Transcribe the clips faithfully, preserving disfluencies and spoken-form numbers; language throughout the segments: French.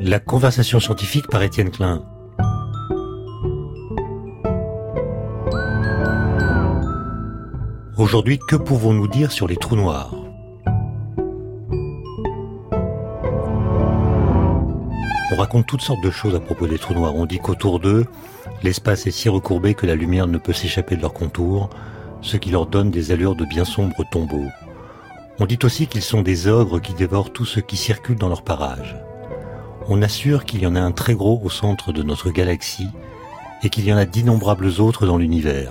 La conversation scientifique par Étienne Klein. Aujourd'hui, que pouvons-nous dire sur les trous noirs ? On raconte toutes sortes de choses à propos des trous noirs. On dit qu'autour d'eux, l'espace est si recourbé que la lumière ne peut s'échapper de leurs contours, ce qui leur donne des allures de bien sombres tombeaux. On dit aussi qu'ils sont des ogres qui dévorent tout ce qui circule dans leur parage. On assure qu'il y en a un très gros au centre de notre galaxie et qu'il y en a d'innombrables autres dans l'univers.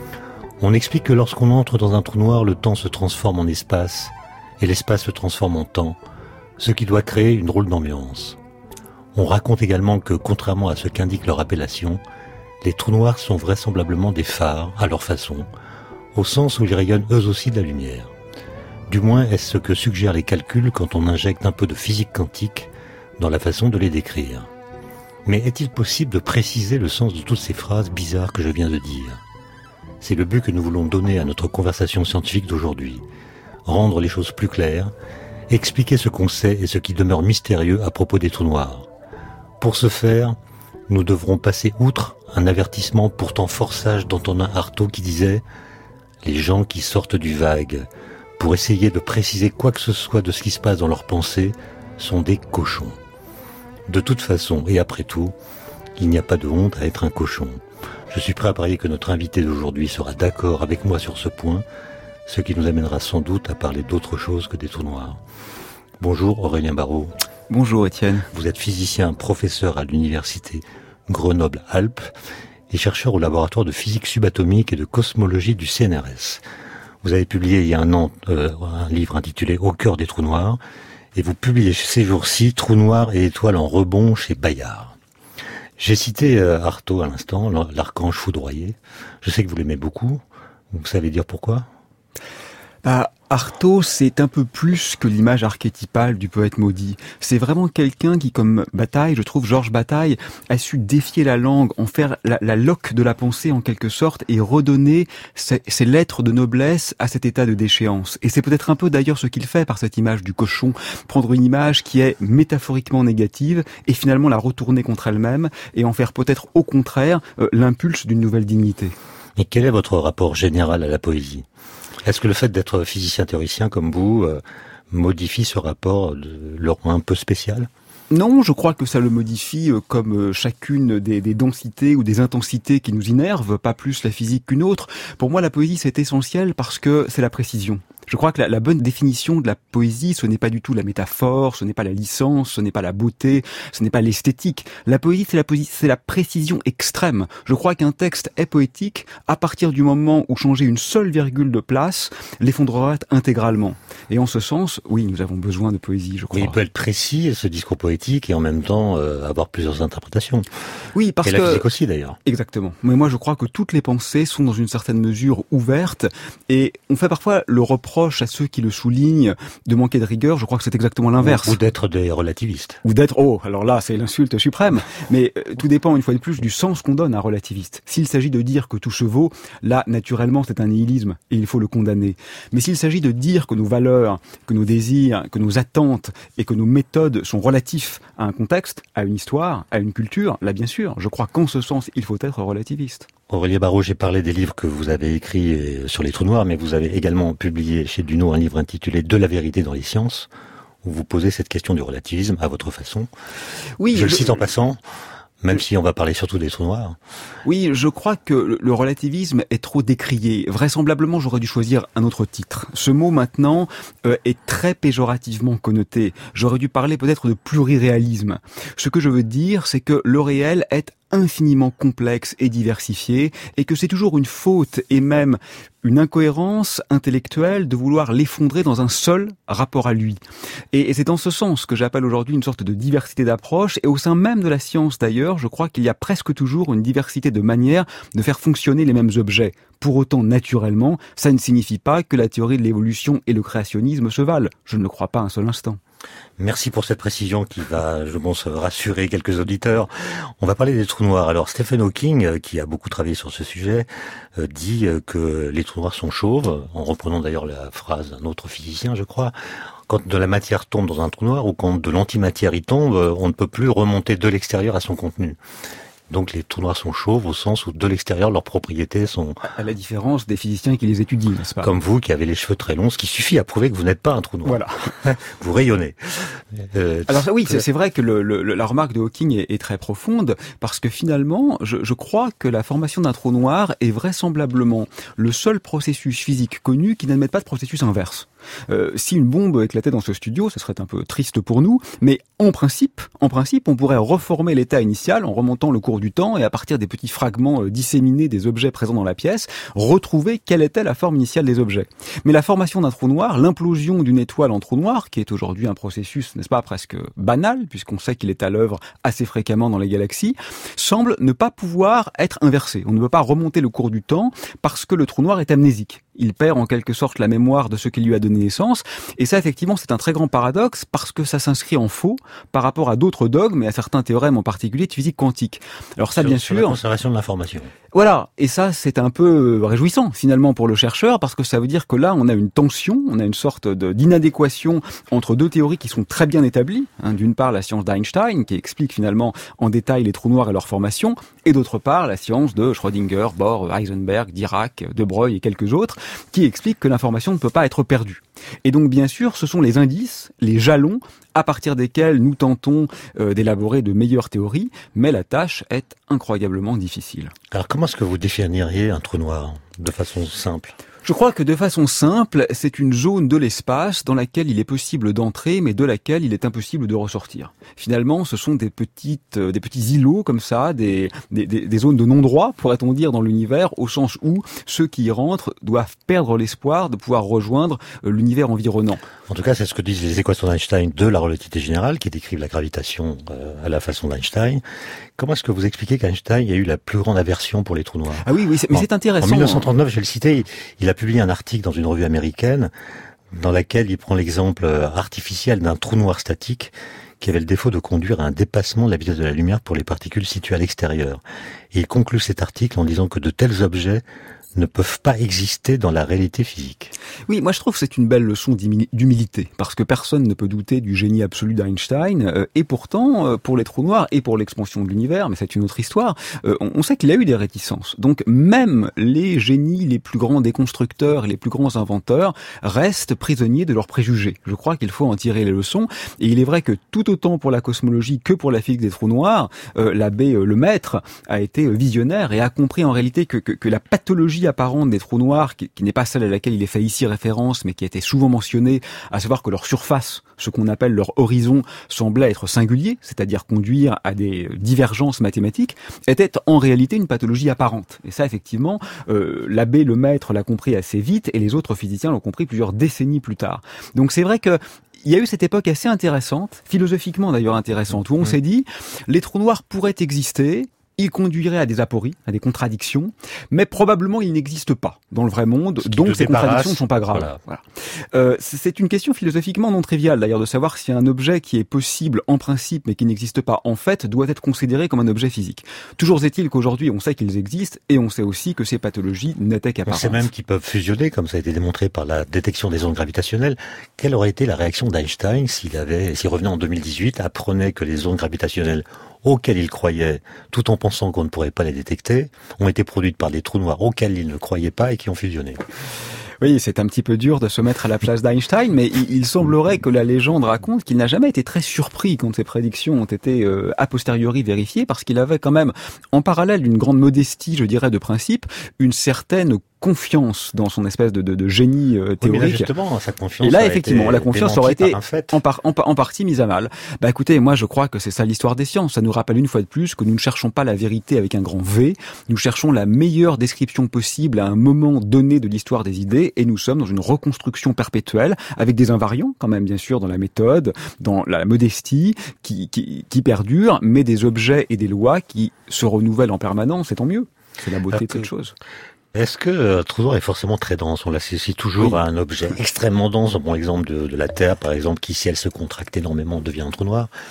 On explique que lorsqu'on entre dans un trou noir, le temps se transforme en espace et l'espace se transforme en temps, ce qui doit créer une drôle d'ambiance. On raconte également que, contrairement à ce qu'indique leur appellation, les trous noirs sont vraisemblablement des phares, à leur façon, au sens où ils rayonnent eux aussi de la lumière. Du moins est-ce ce que suggèrent les calculs quand on injecte un peu de physique quantique dans la façon de les décrire. Mais est-il possible de préciser le sens de toutes ces phrases bizarres que je viens de dire ? C'est le but que nous voulons donner à notre conversation scientifique d'aujourd'hui. Rendre les choses plus claires, expliquer ce qu'on sait et ce qui demeure mystérieux à propos des trous noirs. Pour ce faire, nous devrons passer outre un avertissement pourtant fort sage d'Antonin Artaud qui disait « Les gens qui sortent du vague, pour essayer de préciser quoi que ce soit de ce qui se passe dans leurs pensées, sont des cochons. » De toute façon, et après tout, il n'y a pas de honte à être un cochon. Je suis prêt à parier que notre invité d'aujourd'hui sera d'accord avec moi sur ce point, ce qui nous amènera sans doute à parler d'autre chose que des trous noirs. Bonjour Aurélien Barraud. Bonjour Étienne. Vous êtes physicien, professeur à l'université Grenoble-Alpes et chercheur au laboratoire de physique subatomique et de cosmologie du C N R S. Vous avez publié il y a un an euh, un livre intitulé « Au cœur des trous noirs » et vous publiez ces jours-ci « Trous noirs et étoiles en rebond » chez Bayard. J'ai cité euh, Artaud à l'instant, l'archange foudroyé. Je sais que vous l'aimez beaucoup. Vous savez dire pourquoi ? Bah, Artaud, c'est un peu plus que l'image archétypale du poète maudit. C'est vraiment quelqu'un qui, comme Bataille, je trouve, Georges Bataille, a su défier la langue, en faire la, la loque de la pensée en quelque sorte, et redonner ses, ses lettres de noblesse à cet état de déchéance. Et c'est peut-être un peu d'ailleurs ce qu'il fait par cette image du cochon, prendre une image qui est métaphoriquement négative, et finalement la retourner contre elle-même, et en faire peut-être au contraire euh, l'impulse d'une nouvelle dignité. Et quel est votre rapport général à la poésie ? Est-ce que le fait d'être physicien théoricien comme vous euh, modifie ce rapport, de, le rend un peu spécial ? Non, je crois que ça le modifie euh, comme euh, chacune des, des densités ou des intensités qui nous innervent, pas plus la physique qu'une autre. Pour moi, la poésie, c'est essentiel parce que c'est la précision. Je crois que la, la bonne définition de la poésie, ce n'est pas du tout la métaphore, ce n'est pas la licence, ce n'est pas la beauté, ce n'est pas l'esthétique. La poésie, c'est la, poésie, c'est la précision extrême. Je crois qu'un texte est poétique à partir du moment où changer une seule virgule de place l'effondrera intégralement. Et en ce sens, oui, nous avons besoin de poésie, je crois. Mais il peut être précis, ce discours poétique, et en même temps euh, avoir plusieurs interprétations. Oui, parce et que... la physique aussi, d'ailleurs. Exactement. Mais moi, je crois que toutes les pensées sont dans une certaine mesure ouvertes, et on fait parfois le reproche à ceux qui le soulignent de manquer de rigueur. Je crois que c'est exactement l'inverse. Ou, ou d'être des relativistes. Ou d'être, oh, alors là, c'est l'insulte suprême. Mais euh, tout dépend, une fois de plus, du sens qu'on donne à relativiste. S'il s'agit de dire que tout se vaut, là, naturellement, c'est un nihilisme, et il faut le condamner. Mais s'il s'agit de dire que nos valeurs, que nos désirs, que nos attentes et que nos méthodes sont relatifs à un contexte, à une histoire, à une culture, là, bien sûr, je crois qu'en ce sens, il faut être relativiste. Aurélien Barraud, j'ai parlé des livres que vous avez écrits sur les trous noirs, mais vous avez également publié chez Duno un livre intitulé « De la vérité dans les sciences », où vous posez cette question du relativisme à votre façon. Oui, je le je... cite en passant, même si on va parler surtout des trous noirs. Oui, je crois que le relativisme est trop décrié. Vraisemblablement, j'aurais dû choisir un autre titre. Ce mot, maintenant, euh, est très péjorativement connoté. J'aurais dû parler peut-être de pluriréalisme. Ce que je veux dire, c'est que le réel est infiniment complexe et diversifié, et que c'est toujours une faute et même une incohérence intellectuelle de vouloir l'effondrer dans un seul rapport à lui. Et, et c'est dans ce sens que j'appelle aujourd'hui une sorte de diversité d'approche, et au sein même de la science d'ailleurs, je crois qu'il y a presque toujours une diversité de manières de faire fonctionner les mêmes objets. Pour autant, naturellement, ça ne signifie pas que la théorie de l'évolution et le créationnisme se valent. Je ne le crois pas un seul instant. Merci pour cette précision qui va, je pense, rassurer quelques auditeurs. On va parler des trous noirs. Alors, Stephen Hawking, qui a beaucoup travaillé sur ce sujet, dit que les trous noirs sont chauves, en reprenant d'ailleurs la phrase d'un autre physicien, je crois. quand de la matière tombe dans un trou noir ou quand de l'antimatière y tombe, on ne peut plus remonter de l'extérieur à son contenu. Donc les trous noirs sont chauves au sens où de l'extérieur leurs propriétés sont... À la différence des physiciens qui les étudient, n'est-ce pas? Comme vous qui avez les cheveux très longs, ce qui suffit à prouver que vous n'êtes pas un trou noir. Voilà. Vous rayonnez. Euh, Alors oui, c'est, c'est vrai que le, le, la remarque de Hawking est, est très profonde parce que finalement, je, je crois que la formation d'un trou noir est vraisemblablement le seul processus physique connu qui n'admet pas de processus inverse. Euh, si une bombe éclatait dans ce studio, ce serait un peu triste pour nous, mais en principe, en principe, on pourrait reformer l'état initial en remontant le cours du temps et à partir des petits fragments euh, disséminés des objets présents dans la pièce, retrouver quelle était la forme initiale des objets. Mais la formation d'un trou noir, l'implosion d'une étoile en trou noir, qui est aujourd'hui un processus, n'est-ce pas, presque banal, puisqu'on sait qu'il est à l'œuvre assez fréquemment dans les galaxies, semble ne pas pouvoir être inversé. On ne peut pas remonter le cours du temps parce que le trou noir est amnésique. Il perd en quelque sorte la mémoire de ce qui lui a donné naissance. Et ça, effectivement, c'est un très grand paradoxe parce que ça s'inscrit en faux par rapport à d'autres dogmes et à certains théorèmes en particulier de physique quantique. Alors ça, sur, bien sur sûr... la conservation de l'information. Voilà. Et ça, c'est un peu réjouissant, finalement, pour le chercheur parce que ça veut dire que là, on a une tension, on a une sorte de, d'inadéquation entre deux théories qui sont très bien établies. Hein, d'une part, la science d'Einstein, qui explique finalement en détail les trous noirs et leur formation, et d'autre part, la science de Schrödinger, Bohr, Heisenberg, Dirac, De Broglie et quelques autres, qui explique que l'information ne peut pas être perdue. Et donc, bien sûr, ce sont les indices, les jalons, à partir desquels nous tentons euh, d'élaborer de meilleures théories, mais la tâche est incroyablement difficile. Alors, comment est-ce que vous définiriez un trou noir, de façon simple ? Je crois que de façon simple, c'est une zone de l'espace dans laquelle il est possible d'entrer, mais de laquelle il est impossible de ressortir. Finalement, ce sont des petites, euh, des petits îlots comme ça, des, des, des zones de non-droit, pourrait-on dire, dans l'univers, au sens où ceux qui y rentrent doivent perdre l'espoir de pouvoir rejoindre euh, l'univers environnant. En tout cas, c'est ce que disent les équations d'Einstein de la relativité générale, qui décrivent la gravitation euh, à la façon d'Einstein. Comment est-ce que vous expliquez qu'Einstein a eu la plus grande aversion pour les trous noirs ? Ah oui, oui, c'est, mais en, c'est intéressant. En dix-neuf cent trente-neuf, je vais le citer, il, il a publié un article dans une revue américaine dans laquelle il prend l'exemple artificiel d'un trou noir statique qui avait le défaut de conduire à un dépassement de la vitesse de la lumière pour les particules situées à l'extérieur. Et il conclut cet article en disant que de tels objets ne peuvent pas exister dans la réalité physique. Oui, moi je trouve que c'est une belle leçon d'humilité, parce que personne ne peut douter du génie absolu d'Einstein, euh, et pourtant, euh, pour les trous noirs et pour l'expansion de l'univers, mais c'est une autre histoire, euh, on, on sait qu'il a eu des réticences. Donc même les génies, les plus grands déconstructeurs, les plus grands inventeurs, restent prisonniers de leurs préjugés. Je crois qu'il faut en tirer les leçons, et il est vrai que tout autant pour la cosmologie que pour la physique des trous noirs, euh, l'abbé euh, Lemaître a été visionnaire et a compris en réalité que, que, que la pathologie apparente des trous noirs, qui, qui n'est pas celle à laquelle il est fait ici référence, mais qui a été souvent mentionnée, à savoir que leur surface, ce qu'on appelle leur horizon, semblait être singulier, c'est-à-dire conduire à des divergences mathématiques, était en réalité une pathologie apparente. Et ça, effectivement, euh, l'abbé Lemaître l'a compris assez vite, et les autres physiciens l'ont compris plusieurs décennies plus tard. Donc c'est vrai que il y a eu cette époque assez intéressante, philosophiquement d'ailleurs intéressante, où on mmh. s'est dit, les trous noirs pourraient exister, il conduirait à des apories, à des contradictions, mais probablement il n'existe pas dans le vrai monde, donc ces contradictions ne sont pas graves. Voilà. Voilà. Euh, c'est une question philosophiquement non triviale d'ailleurs de savoir si un objet qui est possible en principe mais qui n'existe pas en fait doit être considéré comme un objet physique. Toujours est-il qu'aujourd'hui on sait qu'ils existent et on sait aussi que ces pathologies n'étaient qu'apparentes. On sait même qu'ils peuvent fusionner, comme ça a été démontré par la détection des ondes gravitationnelles. Quelle aurait été la réaction d'Einstein s'il avait, s'il revenait en deux mille dix-huit, apprenait que les ondes gravitationnelles auxquelles il croyait, tout en pensant qu'on ne pourrait pas les détecter, ont été produites par des trous noirs auxquels il ne croyait pas et qui ont fusionné. Oui, c'est un petit peu dur de se mettre à la place d'Einstein, mais il, il semblerait que la légende raconte qu'il n'a jamais été très surpris quand ses prédictions ont été euh, a posteriori vérifiées, parce qu'il avait quand même, en parallèle d'une grande modestie, je dirais, de principe, une certaine confiance dans son espèce de, de, de génie euh, théorique. Oui, mais là, justement, sa confiance et là, effectivement, la confiance aurait été par en, par, en, en partie mise à mal. Bah, écoutez, moi, je crois que c'est ça l'histoire des sciences. Ça nous rappelle une fois de plus que nous ne cherchons pas la vérité avec un grand V. Nous cherchons la meilleure description possible à un moment donné de l'histoire des idées, et nous sommes dans une reconstruction perpétuelle avec des invariants, quand même, bien sûr, dans la méthode, dans la modestie qui, qui, qui perdure, mais des objets et des lois qui se renouvellent en permanence, et tant mieux. C'est la beauté de cette chose. Est-ce que un trou noir est forcément très dense? On l'associe toujours oui. à un objet extrêmement dense. Bon exemple de, de la Terre, par exemple, qui, si elle se contracte énormément, devient un trou noir.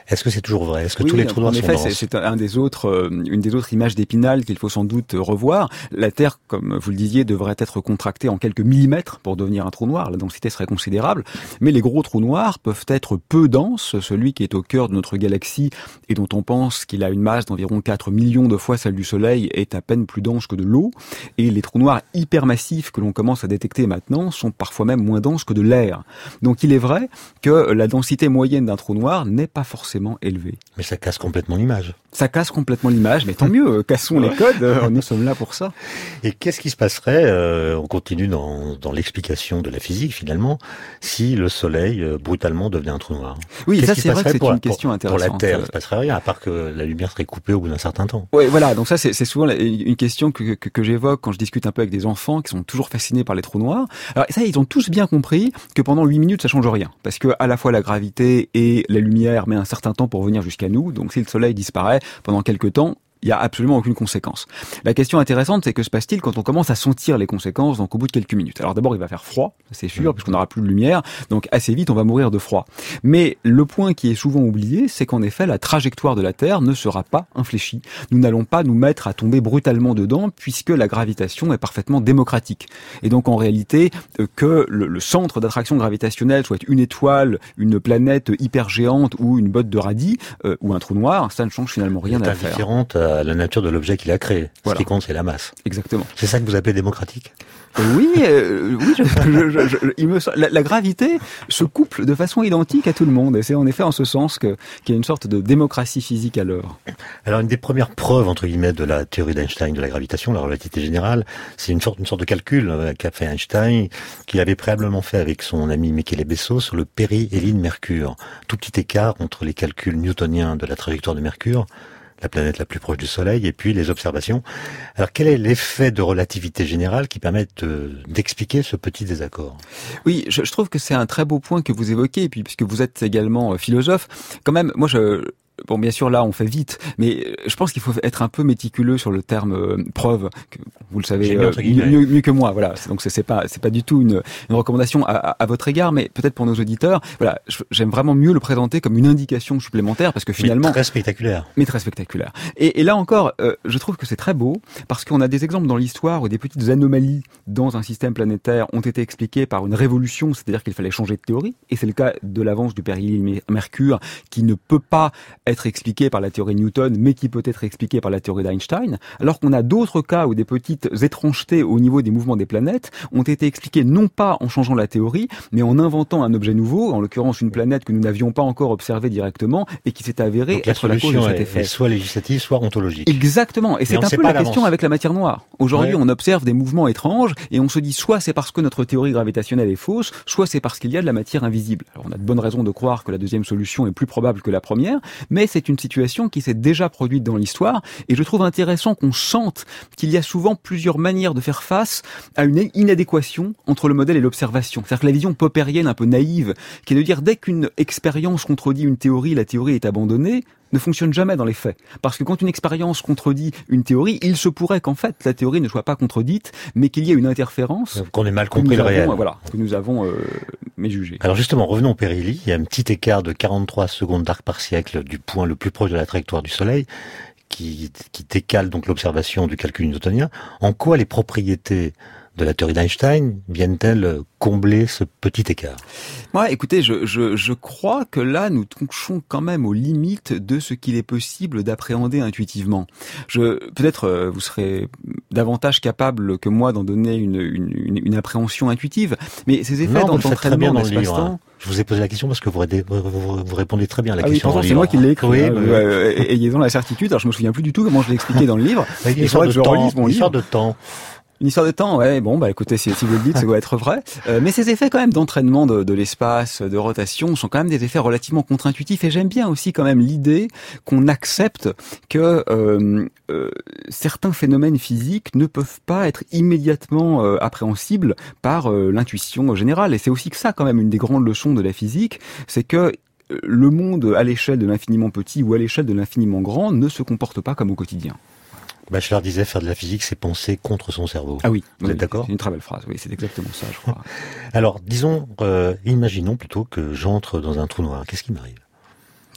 Est-ce que c'est toujours vrai? Est-ce que oui, tous les trous noirs en sont effet, denses? c'est, c'est un des autres, euh, une des autres images d'Épinal qu'il faut sans doute revoir. La Terre, comme vous le disiez, devrait être contractée en quelques millimètres pour devenir un trou noir. La densité serait considérable. Mais les gros trous noirs peuvent être peu denses. Celui qui est au cœur de notre galaxie et dont on pense qu'il a une masse d'environ quatre millions de fois celle du Soleil est à peine plus dense que de l'eau. Et les trous noirs hypermassifs que l'on commence à détecter maintenant sont parfois même moins denses que de l'air. Donc il est vrai que la densité moyenne d'un trou noir n'est pas forcément élevée. Mais ça casse complètement l'image. Ça casse complètement l'image, mais tant mieux, cassons les codes, nous sommes là pour ça. Et qu'est-ce qui se passerait, euh, on continue dans, dans l'explication de la physique finalement, si le Soleil euh, brutalement devenait un trou noir? Oui, Qu'est-ce ça qui c'est se vrai que passerait c'est pour, une question pour, intéressante. Pour la Terre, il ne se passerait rien, à part que la lumière serait coupée au bout d'un certain temps. Oui, voilà, donc ça c'est, c'est souvent une question que, que, que j'évoque quand je discute un peu avec des enfants qui sont toujours fascinés par les trous noirs. Alors ça, ils ont tous bien compris que pendant huit minutes ça change rien, parce que à la fois la gravité et la lumière met un certain temps pour venir jusqu'à nous, donc si le Soleil disparaît pendant quelques temps, il n'y a absolument aucune conséquence. La question intéressante, c'est que se passe-t-il quand on commence à sentir les conséquences, donc au bout de quelques minutes? Alors d'abord, il va faire froid, c'est sûr, mmh. puisqu'on n'aura plus de lumière, donc assez vite, on va mourir de froid. Mais le point qui est souvent oublié, c'est qu'en effet, la trajectoire de la Terre ne sera pas infléchie. Nous n'allons pas nous mettre à tomber brutalement dedans, puisque la gravitation est parfaitement démocratique. Et donc en réalité, euh, que le, le centre d'attraction gravitationnelle soit une étoile, une planète hyper géante ou une botte de radis, euh, ou un trou noir, ça ne change finalement rien à l'affaire. Différente à la nature de l'objet qu'il a créé. Voilà. Ce qui compte, c'est la masse. Exactement. C'est ça que vous appelez démocratique? Oui, euh, oui. Je, je, je, je, il me la, la gravité se couple de façon identique à tout le monde, et c'est en effet en ce sens que qu'il y a une sorte de démocratie physique à l'œuvre. Alors, une des premières preuves entre guillemets de la théorie d'Einstein de la gravitation, la relativité générale, c'est une sorte une sorte de calcul euh, qu'a fait Einstein, qu'il avait préalablement fait avec son ami Michele Besso sur le périhélie de Mercure. Tout petit écart entre les calculs newtoniens de la trajectoire de Mercure, la planète la plus proche du Soleil, et puis les observations. Alors, quel est l'effet de relativité générale qui permet de, d'expliquer ce petit désaccord? Oui, je, je trouve que c'est un très beau point que vous évoquez, et puis puisque vous êtes également philosophe, quand même, moi je... Bon, bien sûr, là, on fait vite, mais je pense qu'il faut être un peu méticuleux sur le terme euh, preuve. Que, vous le savez euh, mieux, mieux, mieux que moi. Voilà. Donc c'est, c'est pas, c'est pas du tout une, une recommandation à, à, à votre égard, mais peut-être pour nos auditeurs. Voilà, j'aime vraiment mieux le présenter comme une indication supplémentaire parce que finalement, mais très spectaculaire. Mais très spectaculaire. Et, et là encore, euh, je trouve que c'est très beau parce qu'on a des exemples dans l'histoire où des petites anomalies dans un système planétaire ont été expliquées par une révolution, c'est-à-dire qu'il fallait changer de théorie. Et c'est le cas de l'avance du périhélie Mercure, qui ne peut pas être expliqué par la théorie de Newton, mais qui peut être expliqué par la théorie d'Einstein, alors qu'on a d'autres cas où des petites étrangetés au niveau des mouvements des planètes ont été expliquées non pas en changeant la théorie, mais en inventant un objet nouveau, en l'occurrence une planète que nous n'avions pas encore observée directement et qui s'est avérée Donc être la cause de cet effet. Est soit législative, soit ontologique. Exactement, et c'est un peu la question avec la matière noire. Aujourd'hui, ouais. on observe des mouvements étranges et on se dit soit c'est parce que notre théorie gravitationnelle est fausse, soit c'est parce qu'il y a de la matière invisible. Alors on a de bonnes raisons de croire que la deuxième solution est plus probable que la première, mais c'est une situation qui s'est déjà produite dans l'histoire et je trouve intéressant qu'on sente qu'il y a souvent plusieurs manières de faire face à une inadéquation entre le modèle et l'observation. C'est-à-dire que la vision poppérienne un peu naïve, qui est de dire dès qu'une expérience contredit une théorie, la théorie est abandonnée, ne fonctionne jamais dans les faits. Parce que quand une expérience contredit une théorie, il se pourrait qu'en fait la théorie ne soit pas contredite, mais qu'il y ait une interférence. Donc qu'on ait mal compris le réel. Voilà, que nous avons euh, méjugé. Alors justement, revenons au périhélie. Il y a un petit écart de quarante-trois secondes d'arc par siècle du point le plus proche de la trajectoire du Soleil, qui, qui décale donc l'observation du calcul newtonien. En quoi les propriétés de la théorie d'Einstein viennent-elles combler ce petit écart? Ouais, écoutez, je, je, je crois que là, nous touchons quand même aux limites de ce qu'il est possible d'appréhender intuitivement. Je, peut-être, euh, vous serez davantage capable que moi d'en donner une, une, une, une appréhension intuitive, mais ces effets non, d'entraînement dans l'espace-temps... Je vous ai posé la question parce que vous, vous, vous répondez très bien à la ah question. Oui, pourtant, c'est moi qui l'ai écrit. Oui, hein, euh, ayez-en la certitude. Alors, je me souviens plus du tout comment je l'ai expliqué dans le livre. Oui, il faudrait que je relise mon livre. Histoire de temps. Une histoire de temps, ouais, bon, bah écoutez, si, si vous le dites, ça doit être vrai. Euh, mais ces effets quand même d'entraînement de, de l'espace, de rotation, sont quand même des effets relativement contre-intuitifs. Et j'aime bien aussi quand même l'idée qu'on accepte que euh, euh, certains phénomènes physiques ne peuvent pas être immédiatement euh, appréhensibles par euh, l'intuition générale. Et c'est aussi que ça, quand même, une des grandes leçons de la physique, c'est que le monde à l'échelle de l'infiniment petit ou à l'échelle de l'infiniment grand ne se comporte pas comme au quotidien. Bachelard disait faire de la physique, c'est penser contre son cerveau. Ah oui, vous oui, êtes d'accord? C'est une très belle phrase, oui, c'est exactement ça, je crois. Alors, disons, euh, imaginons plutôt que j'entre dans un trou noir. Qu'est-ce qui m'arrive?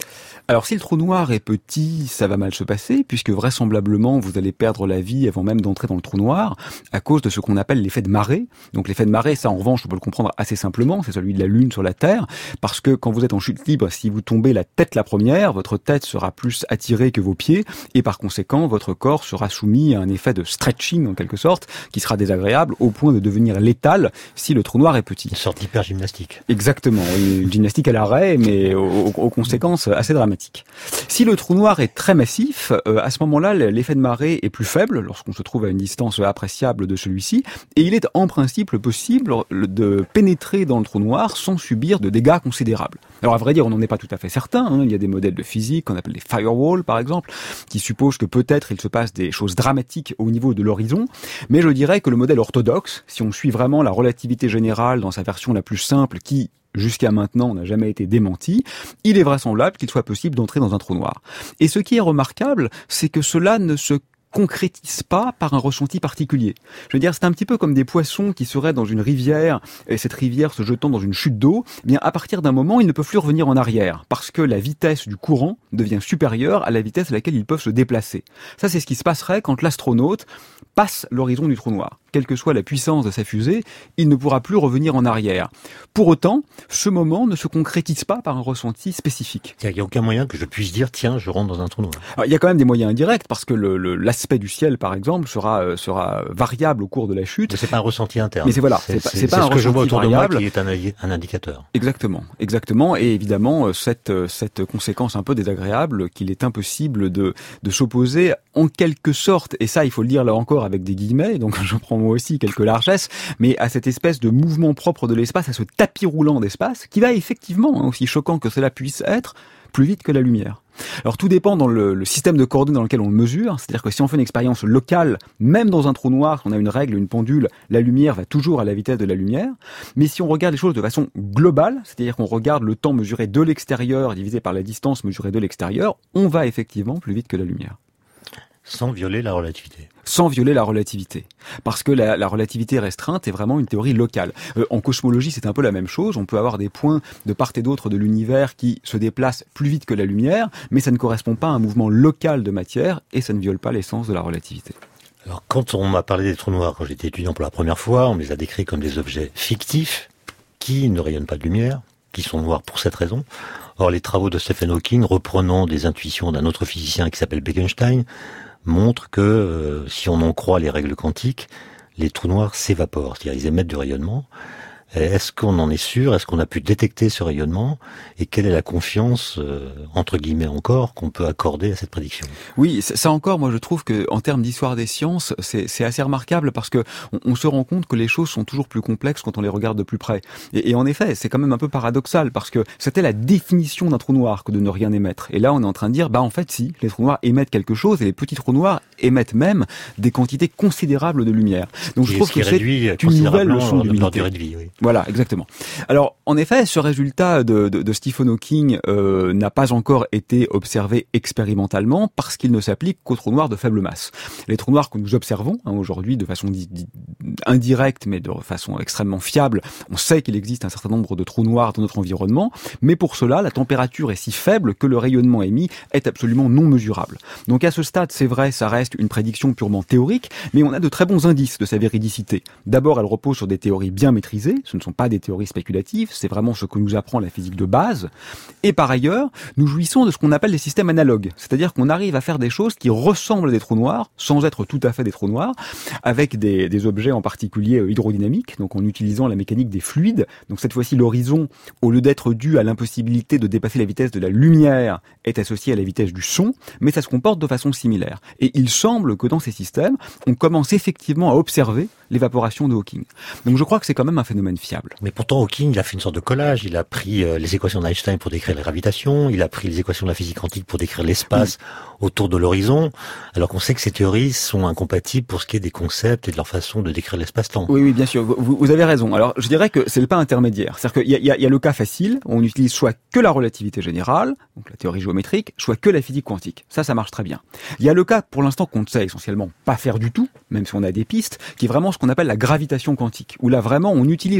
Alors si le trou noir est petit, ça va mal se passer, puisque vraisemblablement vous allez perdre la vie avant même d'entrer dans le trou noir, à cause de ce qu'on appelle l'effet de marée. Donc l'effet de marée, ça en revanche, on peut le comprendre assez simplement, c'est celui de la Lune sur la Terre, parce que quand vous êtes en chute libre, si vous tombez la tête la première, votre tête sera plus attirée que vos pieds, et par conséquent, votre corps sera soumis à un effet de stretching en quelque sorte, qui sera désagréable au point de devenir létal si le trou noir est petit. Une sorte d'hypergymnastique. Exactement, une gymnastique à l'arrêt, mais aux, aux conséquences assez dramatiques. Si le trou noir est très massif, euh, à ce moment-là, l'effet de marée est plus faible lorsqu'on se trouve à une distance appréciable de celui-ci, et il est en principe possible de pénétrer dans le trou noir sans subir de dégâts considérables. Alors à vrai dire, on n'en est pas tout à fait certain, hein. Il y a des modèles de physique qu'on appelle les firewalls par exemple, qui supposent que peut-être il se passe des choses dramatiques au niveau de l'horizon, mais je dirais que le modèle orthodoxe, si on suit vraiment la relativité générale dans sa version la plus simple, qui jusqu'à maintenant n'a jamais été démenti, il est vraisemblable qu'il soit possible d'entrer dans un trou noir. Et ce qui est remarquable, c'est que cela ne se concrétise pas par un ressenti particulier. Je veux dire, c'est un petit peu comme des poissons qui seraient dans une rivière, et cette rivière se jetant dans une chute d'eau, eh bien, à partir d'un moment, ils ne peuvent plus revenir en arrière, parce que la vitesse du courant devient supérieure à la vitesse à laquelle ils peuvent se déplacer. Ça, c'est ce qui se passerait quand l'astronaute passe l'horizon du trou noir. Quelle que soit la puissance de sa fusée, il ne pourra plus revenir en arrière. Pour autant, ce moment ne se concrétise pas par un ressenti spécifique. Il n'y a aucun moyen que je puisse dire, tiens, je rentre dans un trou noir. Alors, il y a quand même des moyens indirects, parce que le, le, l'aspect du ciel, par exemple, sera, euh, sera variable au cours de la chute. Mais c'est pas un ressenti interne. Mais c'est voilà, c'est, c'est, c'est, c'est pas c'est un ce que je vois autour variable. de moi qui est un, un indicateur. Exactement, exactement. Et évidemment, cette, cette conséquence un peu désagréable qu'il est impossible de, de s'opposer en quelque sorte, et ça, il faut le dire là encore avec des guillemets, donc je prends moi aussi quelques largesses, mais à cette espèce de mouvement propre de l'espace, à ce tapis roulant d'espace, qui va effectivement, hein, aussi choquant que cela puisse être, plus vite que la lumière. Alors tout dépend dans le, le système de coordonnées dans lequel on le mesure, c'est-à-dire que si on fait une expérience locale, même dans un trou noir, on a une règle, une pendule, la lumière va toujours à la vitesse de la lumière, mais si on regarde les choses de façon globale, c'est-à-dire qu'on regarde le temps mesuré de l'extérieur divisé par la distance mesurée de l'extérieur, on va effectivement plus vite que la lumière. Sans violer la relativité. Sans violer la relativité. Parce que la, la relativité restreinte est vraiment une théorie locale. Euh, en cosmologie, c'est un peu la même chose. On peut avoir des points de part et d'autre de l'univers qui se déplacent plus vite que la lumière, mais ça ne correspond pas à un mouvement local de matière et ça ne viole pas l'essence de la relativité. Alors, quand on m'a parlé des trous noirs, quand j'étais étudiant pour la première fois, on les a décrits comme des objets fictifs qui ne rayonnent pas de lumière, qui sont noirs pour cette raison. Or, les travaux de Stephen Hawking, reprenant des intuitions d'un autre physicien qui s'appelle Bekenstein, montre que, euh, si on en croit les règles quantiques, les trous noirs s'évaporent, c'est-à-dire ils émettent du rayonnement. Est-ce qu'on en est sûr? Est-ce qu'on a pu détecter ce rayonnement? Et quelle est la confiance, euh, entre guillemets encore, qu'on peut accorder à cette prédiction? Oui, ça encore, moi je trouve que en termes d'histoire des sciences, c'est, c'est assez remarquable parce que on, on se rend compte que les choses sont toujours plus complexes quand on les regarde de plus près. Et, et en effet, c'est quand même un peu paradoxal parce que c'était la définition d'un trou noir que de ne rien émettre. Et là, on est en train de dire, bah en fait, si, les trous noirs émettent quelque chose et les petits trous noirs émettent même des quantités considérables de lumière. Donc et je trouve que c'est une nouvelle leçon d'humilité. Durée de vie, oui. Voilà, exactement. Alors, en effet, ce résultat de, de, de Stephen Hawking euh, n'a pas encore été observé expérimentalement parce qu'il ne s'applique qu'aux trous noirs de faible masse. Les trous noirs que nous observons hein, aujourd'hui de façon di- di- indirecte, mais de façon extrêmement fiable, on sait qu'il existe un certain nombre de trous noirs dans notre environnement, mais pour cela, la température est si faible que le rayonnement émis est absolument non mesurable. Donc à ce stade, c'est vrai, ça reste une prédiction purement théorique, mais on a de très bons indices de sa véridicité. D'abord, elle repose sur des théories bien maîtrisées, ce ne sont pas des théories spéculatives, c'est vraiment ce que nous apprend la physique de base. Et par ailleurs, nous jouissons de ce qu'on appelle les systèmes analogues, c'est-à-dire qu'on arrive à faire des choses qui ressemblent à des trous noirs, sans être tout à fait des trous noirs, avec des, des objets en particulier hydrodynamiques, donc en utilisant la mécanique des fluides. Donc cette fois-ci, l'horizon, au lieu d'être dû à l'impossibilité de dépasser la vitesse de la lumière, est associé à la vitesse du son, mais ça se comporte de façon similaire. Et il semble que dans ces systèmes, on commence effectivement à observer l'évaporation de Hawking. Donc je crois que c'est quand même un phénomène fiable. Mais pourtant, Hawking, il a fait une sorte de collage. Il a pris euh, les équations d'Einstein pour décrire la gravitation, il a pris les équations de la physique quantique pour décrire l'espace oui. autour de l'horizon, alors qu'on sait que ces théories sont incompatibles pour ce qui est des concepts et de leur façon de décrire l'espace-temps. Oui, oui, bien sûr, vous, vous avez raison. Alors, je dirais que c'est le pas intermédiaire. C'est-à-dire qu'il y a, il y a, il y a le cas facile, où on utilise soit que la relativité générale, donc la théorie géométrique, soit que la physique quantique. Ça, ça marche très bien. Il y a le cas, pour l'instant, qu'on ne sait essentiellement pas faire du tout, même si on a des pistes, qui est vraiment ce qu'on appelle la gravitation quantique, où là, vraiment, on utilise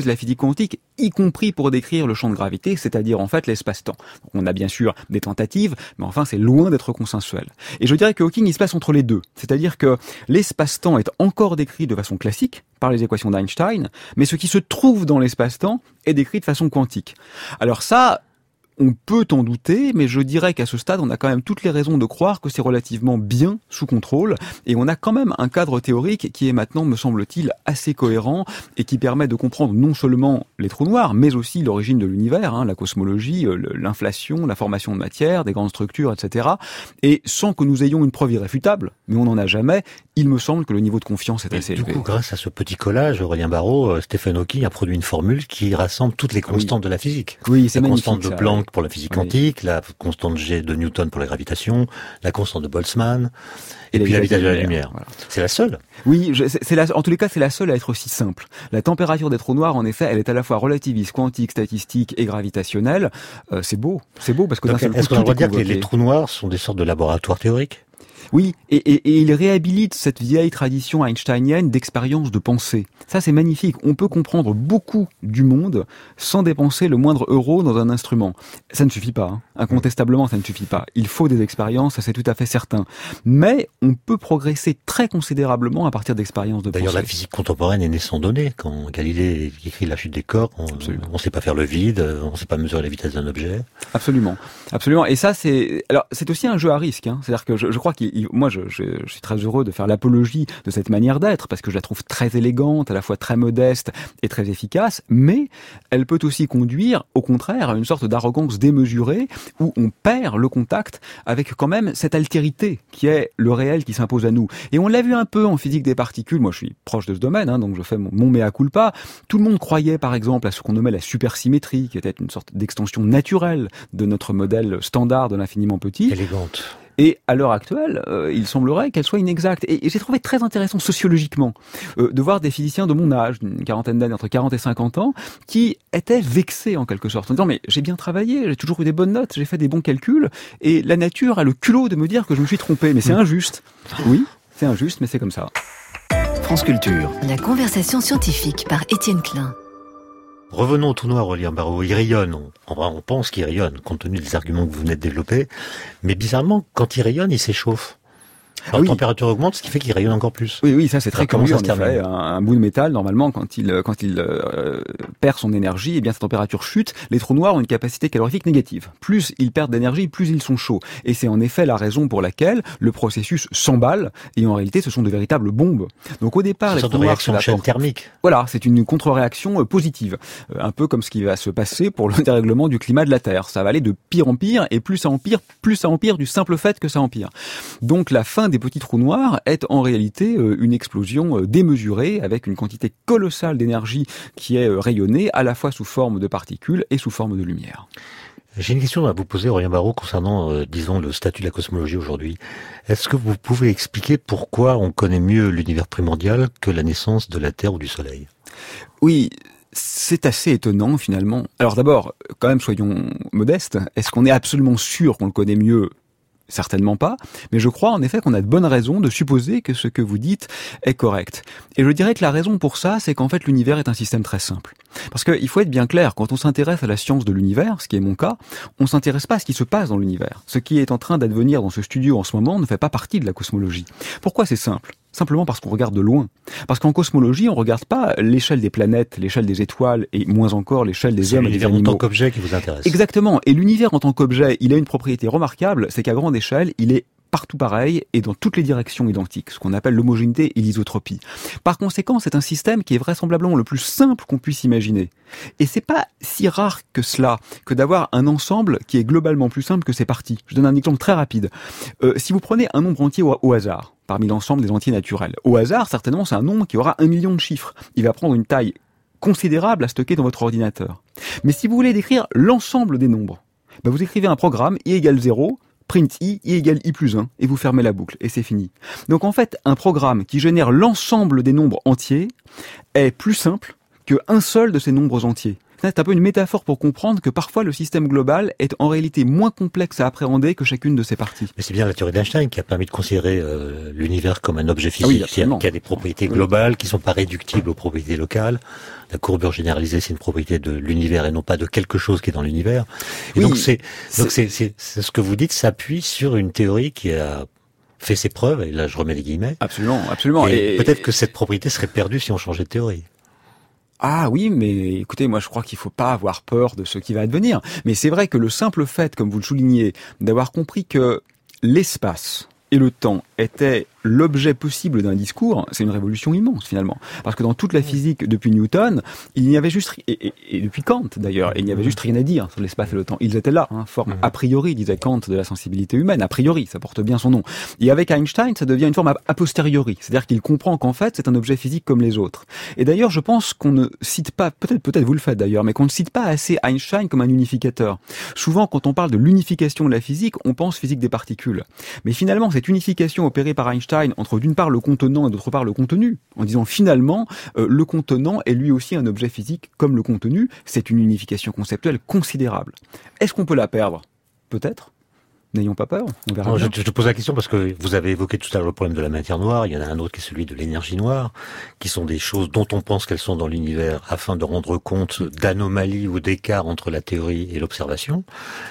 utilise la physique quantique, y compris pour décrire le champ de gravité, c'est-à-dire en fait l'espace-temps. On a bien sûr des tentatives, mais enfin c'est loin d'être consensuel. Et je dirais que Hawking il se place entre les deux, c'est-à-dire que l'espace-temps est encore décrit de façon classique par les équations d'Einstein, mais ce qui se trouve dans l'espace-temps est décrit de façon quantique. Alors ça, on peut en douter, mais je dirais qu'à ce stade, on a quand même toutes les raisons de croire que c'est relativement bien sous contrôle, et on a quand même un cadre théorique qui est maintenant, me semble-t-il, assez cohérent, et qui permet de comprendre non seulement les trous noirs, mais aussi l'origine de l'univers, hein, la cosmologie, l'inflation, la formation de matière, des grandes structures, et cetera. Et sans que nous ayons une preuve irréfutable, mais on n'en a jamais, il me semble que le niveau de confiance est et assez du élevé. Du coup, grâce à ce petit collage, Aurélien Barraud, Stephen Hawking a produit une formule qui rassemble toutes les constantes oui. de la physique. Oui, c'est magnifique. La constante de ça, Planck ouais. pour la physique quantique, oui. la constante G de Newton pour la gravitation, la constante de Boltzmann, et, et puis la vitesse de la lumière. Voilà. C'est la seule. Oui, je, c'est, c'est la, en tous les cas, c'est la seule à être aussi simple. La température des trous noirs, en effet, elle est à la fois relativiste, quantique, statistique et gravitationnelle. Euh, c'est beau, c'est beau parce que donc, d'un seul coup, est-ce qu'on tout doit est dire convoqué. que les, les trous noirs sont des sortes de laboratoires théoriques? Oui, et, et, et il réhabilite cette vieille tradition einsteinienne d'expérience de pensée. Ça, c'est magnifique. On peut comprendre beaucoup du monde sans dépenser le moindre euro dans un instrument. Ça ne suffit pas. Hein. Incontestablement, ça ne suffit pas. Il faut des expériences, ça c'est tout à fait certain. Mais on peut progresser très considérablement à partir d'expériences de D'ailleurs, pensée. la physique contemporaine est née sans données. Quand Galilée écrit La chute des corps, on ne sait pas faire le vide, on ne sait pas mesurer la vitesse d'un objet. Absolument, absolument. Et ça, c'est alors c'est aussi un jeu à risque. Hein. C'est-à-dire que je, je crois qu'il moi, je, je, je suis très heureux de faire l'apologie de cette manière d'être, parce que je la trouve très élégante, à la fois très modeste et très efficace, mais elle peut aussi conduire, au contraire, à une sorte d'arrogance démesurée, où on perd le contact avec quand même cette altérité qui est le réel qui s'impose à nous. Et on l'a vu un peu en physique des particules, moi je suis proche de ce domaine, hein, donc je fais mon, mon mea culpa. Tout le monde croyait par exemple à ce qu'on nommait la supersymétrie, qui était une sorte d'extension naturelle de notre modèle standard de l'infiniment petit. Élégante. Et à l'heure actuelle, euh, il semblerait qu'elle soit inexacte. Et, et j'ai trouvé très intéressant sociologiquement euh, de voir des physiciens de mon âge, d'une quarantaine d'années, entre quarante et cinquante ans, qui étaient vexés en quelque sorte, en disant « mais j'ai bien travaillé, j'ai toujours eu des bonnes notes, j'ai fait des bons calculs, et la nature a le culot de me dire que je me suis trompé, mais c'est injuste. » Oui, c'est injuste, mais c'est comme ça. France Culture. La conversation scientifique par Étienne Klein. Revenons au trou noir, Aurélien Barraud. Il rayonne. On, on pense qu'il rayonne, compte tenu des arguments que vous venez de développer. Mais bizarrement, quand il rayonne, il s'échauffe. Alors, oui. La température augmente, ce qui fait qu'il rayonne encore plus. Oui, oui, ça c'est très curieux. En effet, un, un bout de métal, normalement, quand il quand il euh, perd son énergie, eh bien sa température chute. Les trous noirs ont une capacité calorifique négative. Plus ils perdent d'énergie, plus ils sont chauds. Et c'est en effet la raison pour laquelle le processus s'emballe. Et en réalité, ce sont de véritables bombes. Donc au départ, c'est les une trous noirs, réaction de chaîne thermique. Voilà, c'est une contre-réaction euh, positive, euh, un peu comme ce qui va se passer pour le dérèglement du climat de la Terre. Ça va aller de pire en pire, et plus ça empire, plus ça empire du simple fait que ça empire. Donc la fin des petits trous noirs est en réalité une explosion démesurée avec une quantité colossale d'énergie qui est rayonnée à la fois sous forme de particules et sous forme de lumière. J'ai une question à vous poser, Aurélien Barraud, concernant, euh, disons, le statut de la cosmologie aujourd'hui. Est-ce que vous pouvez expliquer pourquoi on connaît mieux l'univers primordial que la naissance de la Terre ou du Soleil ? Oui. C'est assez étonnant finalement. Alors d'abord, quand même soyons modestes, est-ce qu'on est absolument sûr qu'on le connaît mieux ? Certainement pas, mais je crois en effet qu'on a de bonnes raisons de supposer que ce que vous dites est correct. Et je dirais que la raison pour ça, c'est qu'en fait l'univers est un système très simple. Parce qu'il faut être bien clair, quand on s'intéresse à la science de l'univers, ce qui est mon cas, on s'intéresse pas à ce qui se passe dans l'univers. Ce qui est en train d'advenir dans ce studio en ce moment ne fait pas partie de la cosmologie. Pourquoi c'est simple ? Simplement parce qu'on regarde de loin. Parce qu'en cosmologie, on regarde pas l'échelle des planètes, l'échelle des étoiles, et moins encore l'échelle des hommes et des animaux. C'est l'univers en tant qu'objet qui vous intéresse. Exactement. Et l'univers en tant qu'objet, il a une propriété remarquable, c'est qu'à grande échelle, il est partout pareil et dans toutes les directions identiques, ce qu'on appelle l'homogénéité et l'isotropie. Par conséquent, c'est un système qui est vraisemblablement le plus simple qu'on puisse imaginer. Et c'est pas si rare que cela, que d'avoir un ensemble qui est globalement plus simple que ses parties. Je donne un exemple très rapide. Euh, si vous prenez un nombre entier au, au hasard, parmi l'ensemble des entiers naturels, au hasard, certainement, c'est un nombre qui aura un million de chiffres. Il va prendre une taille considérable à stocker dans votre ordinateur. Mais si vous voulez décrire l'ensemble des nombres, ben vous écrivez un programme, i égale zéro, print i, i égale i plus un, et vous fermez la boucle, et c'est fini. Donc en fait, un programme qui génère l'ensemble des nombres entiers est plus simple qu'un seul de ces nombres entiers. c'est un peu une métaphore pour comprendre que parfois le système global est en réalité moins complexe à appréhender que chacune de ses parties. Mais c'est bien la théorie d'Einstein qui a permis de considérer euh, l'univers comme un objet physique, ah oui, qui a des propriétés globales oui. qui sont pas réductibles aux propriétés locales. La courbure généralisée, c'est une propriété de l'univers et non pas de quelque chose qui est dans l'univers. Et oui, donc c'est, c'est... donc c'est, c'est, c'est ce que vous dites s'appuie sur une théorie qui a fait ses preuves, et là je remets les guillemets. Absolument, absolument. Et, et peut-être et... que cette propriété serait perdue si on changeait de théorie. Ah oui, mais écoutez, moi je crois qu'il faut pas avoir peur de ce qui va advenir. Mais c'est vrai que le simple fait, comme vous le soulignez, d'avoir compris que l'espace et le temps étaient l'objet possible d'un discours, c'est une révolution immense finalement. Parce que dans toute la physique depuis Newton, il n'y avait juste, et, et, et depuis Kant d'ailleurs, il n'y avait juste rien à dire sur l'espace et le temps. Ils étaient là, hein, forme a priori, disait Kant, de la sensibilité humaine, a priori, ça porte bien son nom. Et avec Einstein, ça devient une forme a posteriori, c'est-à-dire qu'il comprend qu'en fait, c'est un objet physique comme les autres. Et d'ailleurs, je pense qu'on ne cite pas, peut-être, peut-être vous le faites d'ailleurs, mais qu'on ne cite pas assez Einstein comme un unificateur. Souvent, quand on parle de l'unification de la physique, on pense physique des particules. Mais finalement, cette unification opérée par Einstein entre d'une part le contenant et d'autre part le contenu, en disant finalement euh, le contenant est lui aussi un objet physique comme le contenu, c'est une unification conceptuelle considérable. Est-ce qu'on peut la perdre ? Peut-être. N'ayons pas peur, on verra. Non, je, je te pose la question parce que vous avez évoqué tout à l'heure le problème de la matière noire, il y en a un autre qui est celui de l'énergie noire, qui sont des choses dont on pense qu'elles sont dans l'univers afin de rendre compte d'anomalies ou d'écarts entre la théorie et l'observation.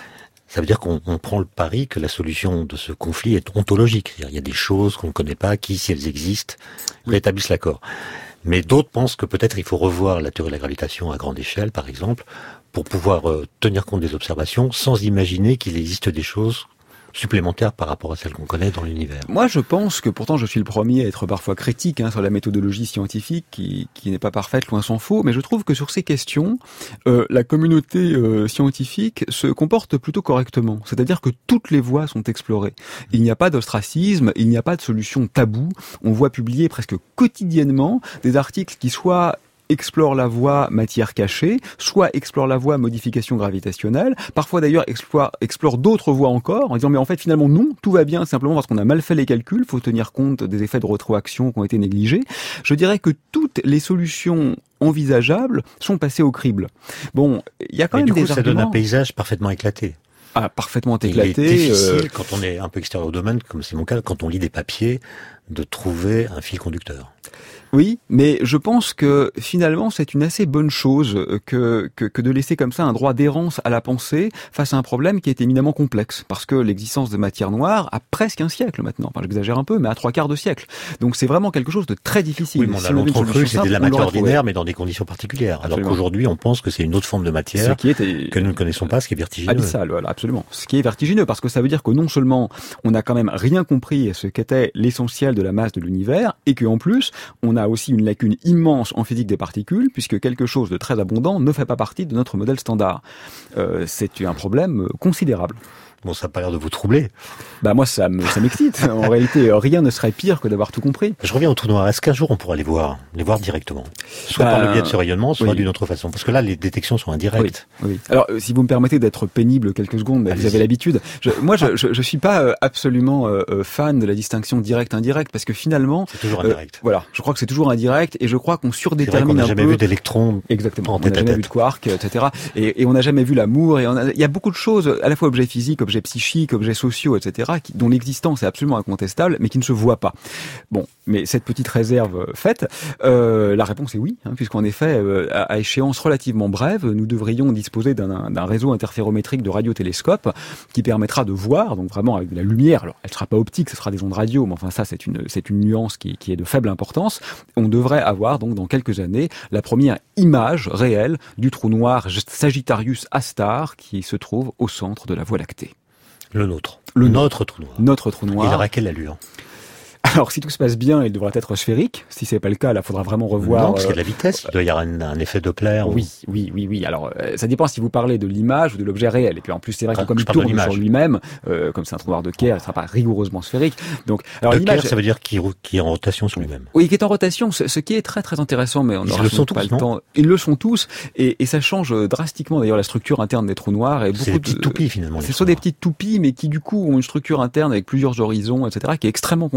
Ça veut dire qu'on on prend le pari que la solution de ce conflit est ontologique. C'est-à-dire il y a des choses qu'on ne connaît pas, qui, si elles existent, rétablissent l'accord. Mais d'autres pensent que peut-être il faut revoir la théorie de la gravitation à grande échelle, par exemple, pour pouvoir euh, tenir compte des observations sans imaginer qu'il existe des choses supplémentaires par rapport à celles qu'on connaît dans l'univers. Moi, je pense que, pourtant, je suis le premier à être parfois critique hein, sur la méthodologie scientifique, qui, qui n'est pas parfaite, loin s'en faut, mais je trouve que sur ces questions, euh, la communauté euh, scientifique se comporte plutôt correctement. C'est-à-dire que toutes les voies sont explorées. Il n'y a pas d'ostracisme, il n'y a pas de solution taboue. On voit publier presque quotidiennement des articles qui soient explore la voie matière cachée, soit explore la voie modification gravitationnelle, parfois d'ailleurs explore, explore d'autres voies encore, en disant mais en fait finalement non, tout va bien simplement parce qu'on a mal fait les calculs, faut tenir compte des effets de rétroaction qui ont été négligés. Je dirais que toutes les solutions envisageables sont passées au crible. Bon, il y a quand mais même du coup, des ça arguments... donne un paysage parfaitement éclaté. Ah, parfaitement éclaté. Il est difficile, euh... quand on est un peu extérieur au domaine, comme c'est mon cas, quand on lit des papiers, de trouver un fil conducteur. Oui, mais je pense que finalement c'est une assez bonne chose que, que, que de laisser comme ça un droit d'errance à la pensée face à un problème qui est éminemment complexe, parce que l'existence de matière noire a presque un siècle maintenant, enfin j'exagère un peu, mais à trois quarts de siècle. Donc c'est vraiment quelque chose de très difficile. Oui, mais on a longtemps cru que c'était de la matière ordinaire, mais dans des conditions particulières. Alors absolument. Qu'aujourd'hui on pense que c'est une autre forme de matière ce qui est, que nous ne connaissons pas, ce qui est vertigineux. Abyssal, voilà, absolument. Ce qui est vertigineux, parce que ça veut dire que non seulement on n'a quand même rien compris à ce qu'était l'essentiel de la masse de l'univers, et qu'en plus on a aussi une lacune immense en physique des particules, puisque quelque chose de très abondant ne fait pas partie de notre modèle standard. Euh, c'est un problème considérable. Bon, ça n'a pas l'air de vous troubler. Bah moi, ça me, ça m'excite. En réalité, rien ne serait pire que d'avoir tout compris. Je reviens au trou noir. Est-ce qu'un jour on pourra les voir, les voir directement, soit bah, par le biais de ce rayonnement, soit oui. d'une autre façon, parce que là, les détections sont indirectes. Oui. oui. Alors, si vous me permettez d'être pénible quelques secondes, vous avez l'habitude. Je, moi, je, je, je suis pas absolument euh, fan de la distinction direct-indirect, parce que finalement, c'est toujours indirect. Euh, voilà, je crois que c'est toujours indirect, et je crois qu'on surdétermine un peu. On n'a jamais vu d'électrons. Exactement. On n'a jamais vu de quark, et cetera. Et, et on n'a jamais vu l'amour. Et on a, il y a beaucoup de choses, à la fois objets physiques, objets psychiques, objets sociaux, et cetera, qui, dont l'existence est absolument incontestable, mais qui ne se voient pas. Bon, mais cette petite réserve faite, euh, la réponse est oui, hein, puisqu'en effet, euh, à, à échéance relativement brève, nous devrions disposer d'un, d'un réseau interférométrique de radiotélescopes qui permettra de voir, donc vraiment avec de la lumière. Alors, elle ne sera pas optique, ce sera des ondes radio, mais enfin ça, c'est une, c'est une nuance qui, qui est de faible importance. On devrait avoir donc dans quelques années la première image réelle du trou noir Sagittarius A star qui se trouve au centre de la Voie lactée. Le nôtre. Le notre trou noir. Notre trou noir. Il aura quelle allure ? Alors, si tout se passe bien, il devrait être sphérique. Si c'est pas le cas, là, faudra vraiment revoir. Non, parce qu'il y a de la vitesse. Il doit y avoir un, un effet Doppler. Oui, ou... oui, oui, oui. Alors, euh, ça dépend si vous parlez de l'image ou de l'objet réel. Et puis, en plus, c'est vrai que ah, comme il tourne sur lui-même, euh, comme c'est un trou noir de Kerr, il ne sera pas rigoureusement sphérique. Donc, alors de l'image, Kerr, ça veut dire qu'il, qu'il est en rotation sur lui-même. Oui, qui est en rotation. Ce, ce qui est très, très intéressant, mais on n'aura pas le temps. Ils le sont tous, et, et ça change drastiquement d'ailleurs la structure interne des trous noirs. Et beaucoup c'est des petites de... toupies finalement. Ce sont des petites toupies, mais qui du coup ont une structure interne avec plusieurs horizons, et cetera, qui est extrêmement compliquée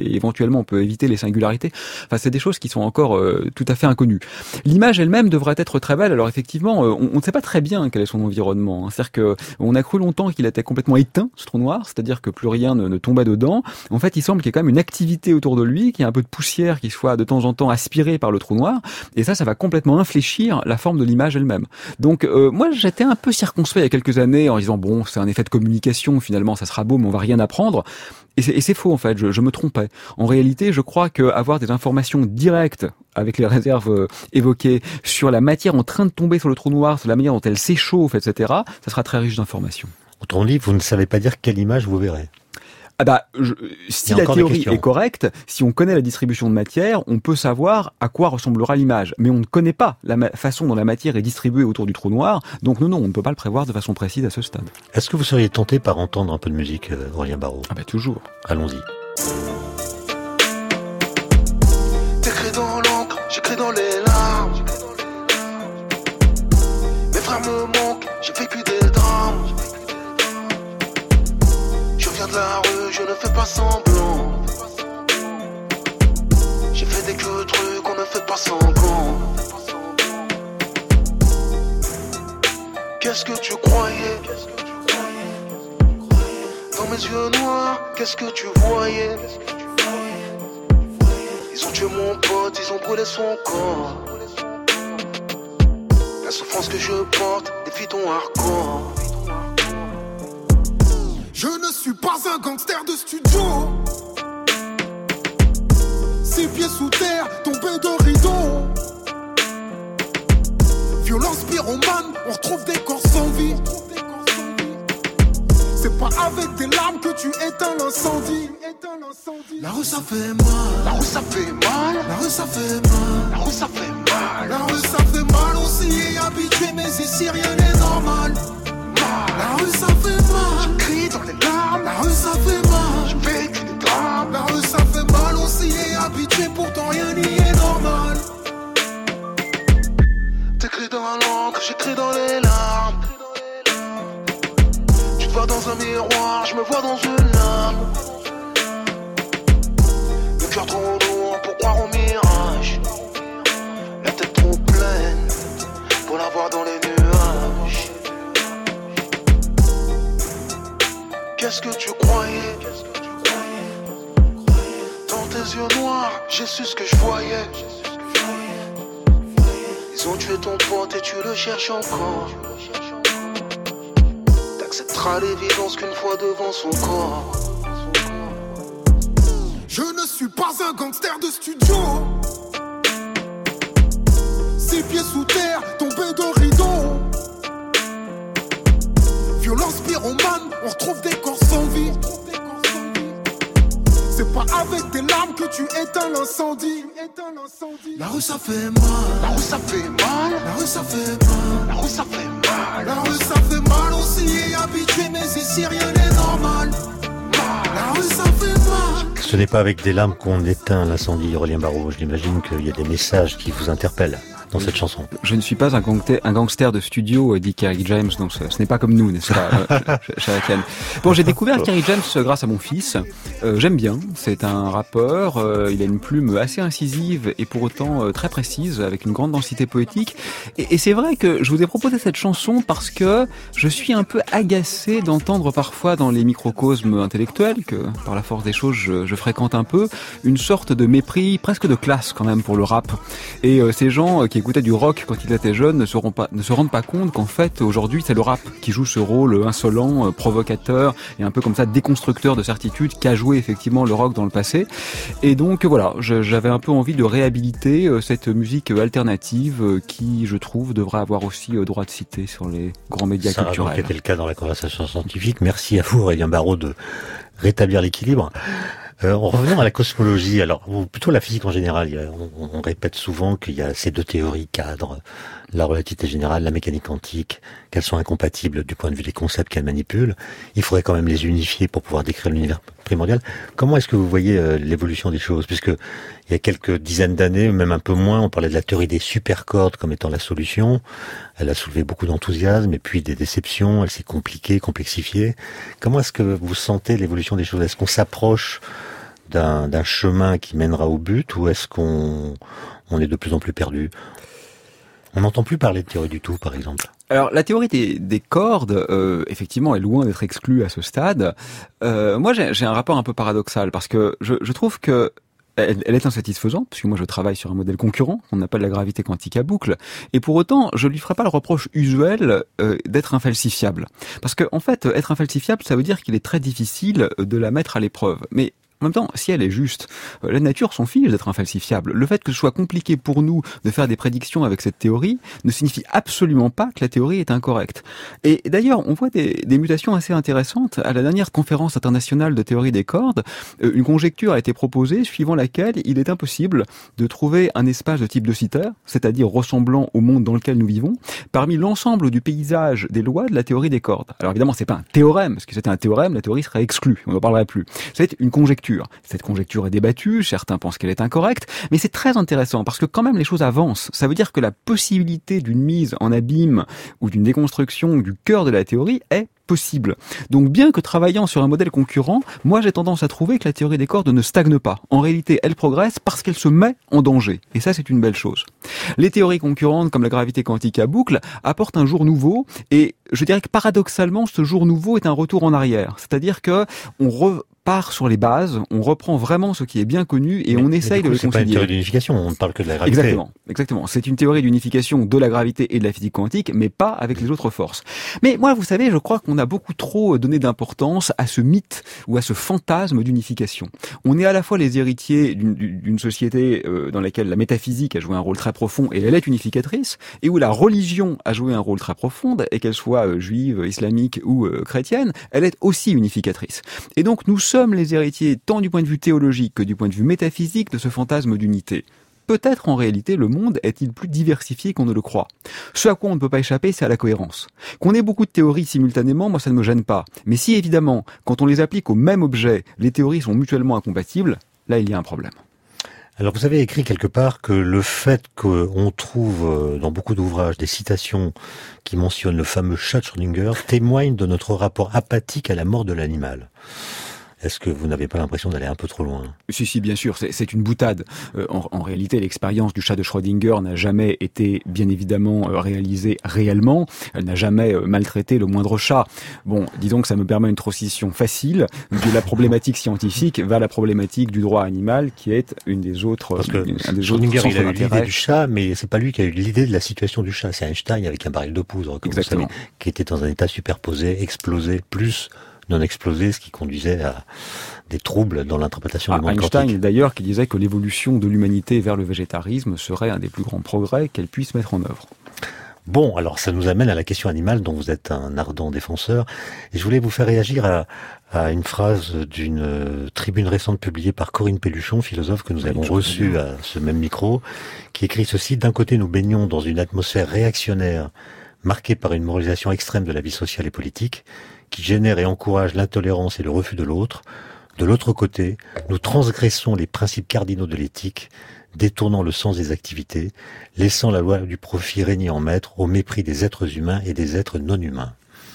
et éventuellement on peut éviter les singularités. Enfin, c'est des choses qui sont encore euh, tout à fait inconnues. L'image elle-même devrait être très belle. Alors effectivement, euh, on ne sait pas très bien quel est son environnement. Hein. C'est-à-dire que on a cru longtemps qu'il était complètement éteint, ce trou noir, c'est-à-dire que plus rien ne, ne tombait dedans. En fait, il semble qu'il y ait quand même une activité autour de lui, qu'il y a un peu de poussière qui soit de temps en temps aspirée par le trou noir, et ça, ça va complètement infléchir la forme de l'image elle-même. Donc euh, moi, j'étais un peu circonspect il y a quelques années en disant bon, c'est un effet de communication, finalement, ça sera beau, mais on va rien apprendre. Et c'est, et c'est faux en fait, je, je me trompais. En réalité, je crois qu'avoir des informations directes avec les réserves euh, évoquées sur la matière en train de tomber sur le trou noir, sur la manière dont elle s'échauffe, et cetera, ça sera très riche d'informations. Autrement dit, vous ne savez pas dire quelle image vous verrez. Ah bah, je, si la théorie est correcte, si on connaît la distribution de matière, on peut savoir à quoi ressemblera l'image. Mais on ne connaît pas la ma- façon dont la matière est distribuée autour du trou noir, donc non, non, on ne peut pas le prévoir de façon précise à ce stade. Est-ce que vous seriez tenté par entendre un peu de musique, euh, Aurélien Barraud ? Ah bah toujours. Allons-y. T'écris dans l'encre, j'écris dans les larmes. Mes frères me manquent, j'ai vécu des drames. Je viens de la rue, je ne fais pas semblant. J'ai fait des que trucs, on ne fait pas semblant. Qu'est-ce que tu croyais? Dans mes yeux noirs, qu'est-ce que tu voyais? Ils ont tué mon pote, ils ont brûlé son corps. La souffrance que je porte défie ton hardcore. Je ne suis pas un gangster de studio. Six pieds sous terre, tombé de rideau. Violence pyromane, on retrouve des corps sans vie. C'est pas avec des larmes que tu éteins l'incendie. La rue ça fait mal, La rue ça fait mal, la rue ça fait mal, la rue ça fait mal, la rue ça fait mal, on s'y est habitué, mais ici rien n'est normal. La rue ça fait mal, crie dans les larmes, la rue ça fait mal, j'ai vécu des drames. la rue ça fait mal, on s'y est habitué, pourtant rien n'y est normal. T'écris dans l'encre, j'écris dans les larmes. Tu te vois dans un miroir, je me vois dans une lame. Le cœur trop lourd pour croire au mirage. La tête trop pleine pour la voir dans les nuages. Qu'est-ce que tu croyais? Dans tes yeux noirs, j'ai su ce que je voyais. Ils ont tué ton pote et tu le cherches encore. T'accepteras l'évidence qu'une fois devant son corps. Je ne suis pas un gangster de studio. Six pieds sous terre, tombé de rideau. Violence pyromane, on retrouve des corps sans vie. C'est pas avec des larmes que tu éteins l'incendie. La rue ça fait mal, La rue ça fait mal, la rue ça fait mal, la rue ça fait mal, la rue ça fait mal, on s'y est habitué, mais ici rien n'est normal. La rue ça fait mal. Ce n'est pas avec des larmes qu'on éteint l'incendie, Aurélien Barraud. J'imagine qu'il y a des messages qui vous interpellent dans cette chanson. Je ne suis pas un gangster, un gangster de studio, dit Kerry James, donc ce, ce n'est pas comme nous, n'est-ce pas, Charakian. Bon, j'ai découvert Kerry James grâce à mon fils. Euh, j'aime bien, c'est un rappeur, euh, il a une plume assez incisive et pour autant euh, très précise, avec une grande densité poétique. Et, et c'est vrai que je vous ai proposé cette chanson parce que je suis un peu agacé d'entendre parfois dans les microcosmes intellectuels, que par la force des choses je, je fréquente un peu, une sorte de mépris, presque de classe quand même pour le rap. Et euh, ces gens euh, qui écoutaient du rock quand ils étaient jeunes ne se rendent pas, ne se rendent pas compte qu'en fait aujourd'hui c'est le rap qui joue ce rôle insolent, euh, provocateur et un peu comme ça déconstructeur de certitude qu'a joué effectivement le rock dans le passé. Et donc voilà, je, j'avais un peu envie de réhabiliter euh, cette musique alternative euh, qui, je trouve, devrait avoir aussi euh, droit de citer sur les grands médias Ça culturels. Ça a été le cas dans la conversation scientifique. Merci à vous, Aurélien Barraud, de rétablir l'équilibre. Euh, en revenant à la cosmologie, alors ou plutôt la physique en général, il y a, on, on répète souvent qu'il y a ces deux théories cadres, la relativité générale, la mécanique quantique, qu'elles sont incompatibles du point de vue des concepts qu'elles manipulent. Il faudrait quand même les unifier pour pouvoir décrire l'univers primordial. Comment est-ce que vous voyez euh, l'évolution des choses? Puisque il y a quelques dizaines d'années, même un peu moins, on parlait de la théorie des supercordes comme étant la solution. Elle a soulevé beaucoup d'enthousiasme et puis des déceptions. Elle s'est compliquée, complexifiée. Comment est-ce que vous sentez l'évolution des choses? Est-ce qu'on s'approche d'un, d'un chemin qui mènera au but, ou est-ce qu'on on est de plus en plus perdu? On n'entend plus parler de théorie du tout, par exemple. Alors la théorie des, des cordes, euh, effectivement, est loin d'être exclue à ce stade. Euh, moi, j'ai, j'ai un rapport un peu paradoxal parce que je, je trouve que elle, elle est insatisfaisante, puisque moi je travaille sur un modèle concurrent, qu'on appelle la gravité quantique à boucle, et pour autant, je lui ferai pas le reproche usuel euh, d'être infalsifiable. Parce que en fait, être infalsifiable, ça veut dire qu'il est très difficile de la mettre à l'épreuve. Mais en même temps, si elle est juste, la nature s'en fiche d'être infalsifiable. Le fait que ce soit compliqué pour nous de faire des prédictions avec cette théorie ne signifie absolument pas que la théorie est incorrecte. Et d'ailleurs, on voit des, des mutations assez intéressantes. À la dernière conférence internationale de théorie des cordes, une conjecture a été proposée suivant laquelle il est impossible de trouver un espace de type de Sitter, c'est-à-dire ressemblant au monde dans lequel nous vivons, parmi l'ensemble du paysage des lois de la théorie des cordes. Alors évidemment, c'est pas un théorème, parce que si c'était un théorème, la théorie serait exclue, on n'en parlerait plus. C'est une conjecture. Cette conjecture est débattue, certains pensent qu'elle est incorrecte, mais c'est très intéressant parce que quand même les choses avancent. Ça veut dire que la possibilité d'une mise en abîme ou d'une déconstruction du cœur de la théorie est possible. Donc bien que travaillant sur un modèle concurrent, moi j'ai tendance à trouver que la théorie des cordes ne stagne pas. En réalité, elle progresse parce qu'elle se met en danger. Et ça, c'est une belle chose. Les théories concurrentes, comme la gravité quantique à boucle, apportent un jour nouveau. Et je dirais que paradoxalement, ce jour nouveau est un retour en arrière. C'est-à-dire que on repart sur les bases, on reprend vraiment ce qui est bien connu et mais, on essaye de le concilier. C'est pas une théorie d'unification, on ne parle que de la gravité. Exactement, exactement. C'est une théorie d'unification de la gravité et de la physique quantique, mais pas avec les autres forces. Mais moi, vous savez, je crois qu'on a beaucoup trop donné d'importance à ce mythe ou à ce fantasme d'unification. On est à la fois les héritiers d'une, d'une société euh, dans laquelle la métaphysique a joué un rôle très profond et elle est unificatrice, et où la religion a joué un rôle très profond, et qu'elle soit euh, juive, islamique ou euh, chrétienne, elle est aussi unificatrice. Et donc nous sommes les héritiers tant du point de vue théologique que du point de vue métaphysique de ce fantasme d'unité. Peut-être en réalité le monde est-il plus diversifié qu'on ne le croit. Ce à quoi on ne peut pas échapper, c'est à la cohérence. Qu'on ait beaucoup de théories simultanément, moi ça ne me gêne pas. Mais si évidemment, quand on les applique au même objet, les théories sont mutuellement incompatibles, là il y a un problème. Alors vous avez écrit quelque part que le fait qu'on trouve dans beaucoup d'ouvrages des citations qui mentionnent le fameux chat de Schrödinger témoigne de notre rapport apathique à la mort de l'animal. Est-ce que vous n'avez pas l'impression d'aller un peu trop loin? Si, si, bien sûr, c'est, c'est une boutade. Euh, en, en réalité, l'expérience du chat de Schrödinger n'a jamais été, bien évidemment, euh, réalisée réellement. Elle n'a jamais euh, maltraité le moindre chat. Bon, disons que ça me permet une transition facile de la problématique scientifique vers la problématique du droit animal, qui est une des autres. Parce que une, un des Schrödinger, autres il a eu l'idée du chat, mais c'est pas lui qui a eu l'idée de la situation du chat. C'est Einstein avec un baril de poudre, comme vous savez, qui était dans un état superposé, explosé, plus non explosé, ce qui conduisait à des troubles dans l'interprétation ah, du monde Einstein, quantique. D'ailleurs, qui disait que l'évolution de l'humanité vers le végétarisme serait un des plus grands progrès qu'elle puisse mettre en œuvre. Bon, alors ça nous amène à la question animale dont vous êtes un ardent défenseur. Et je voulais vous faire réagir à, à une phrase d'une tribune récente publiée par Corinne Pelluchon, philosophe que nous avons reçue à ce même micro, qui écrit ceci: d'un côté, nous baignons dans une atmosphère réactionnaire marquée par une moralisation extrême de la vie sociale et politique, qui génère et encourage l'intolérance et le refus de l'autre. De l'autre côté, nous transgressons les principes cardinaux de l'éthique, détournant le sens des activités, laissant la loi du profit régner en maître au mépris des êtres humains et des êtres non humains.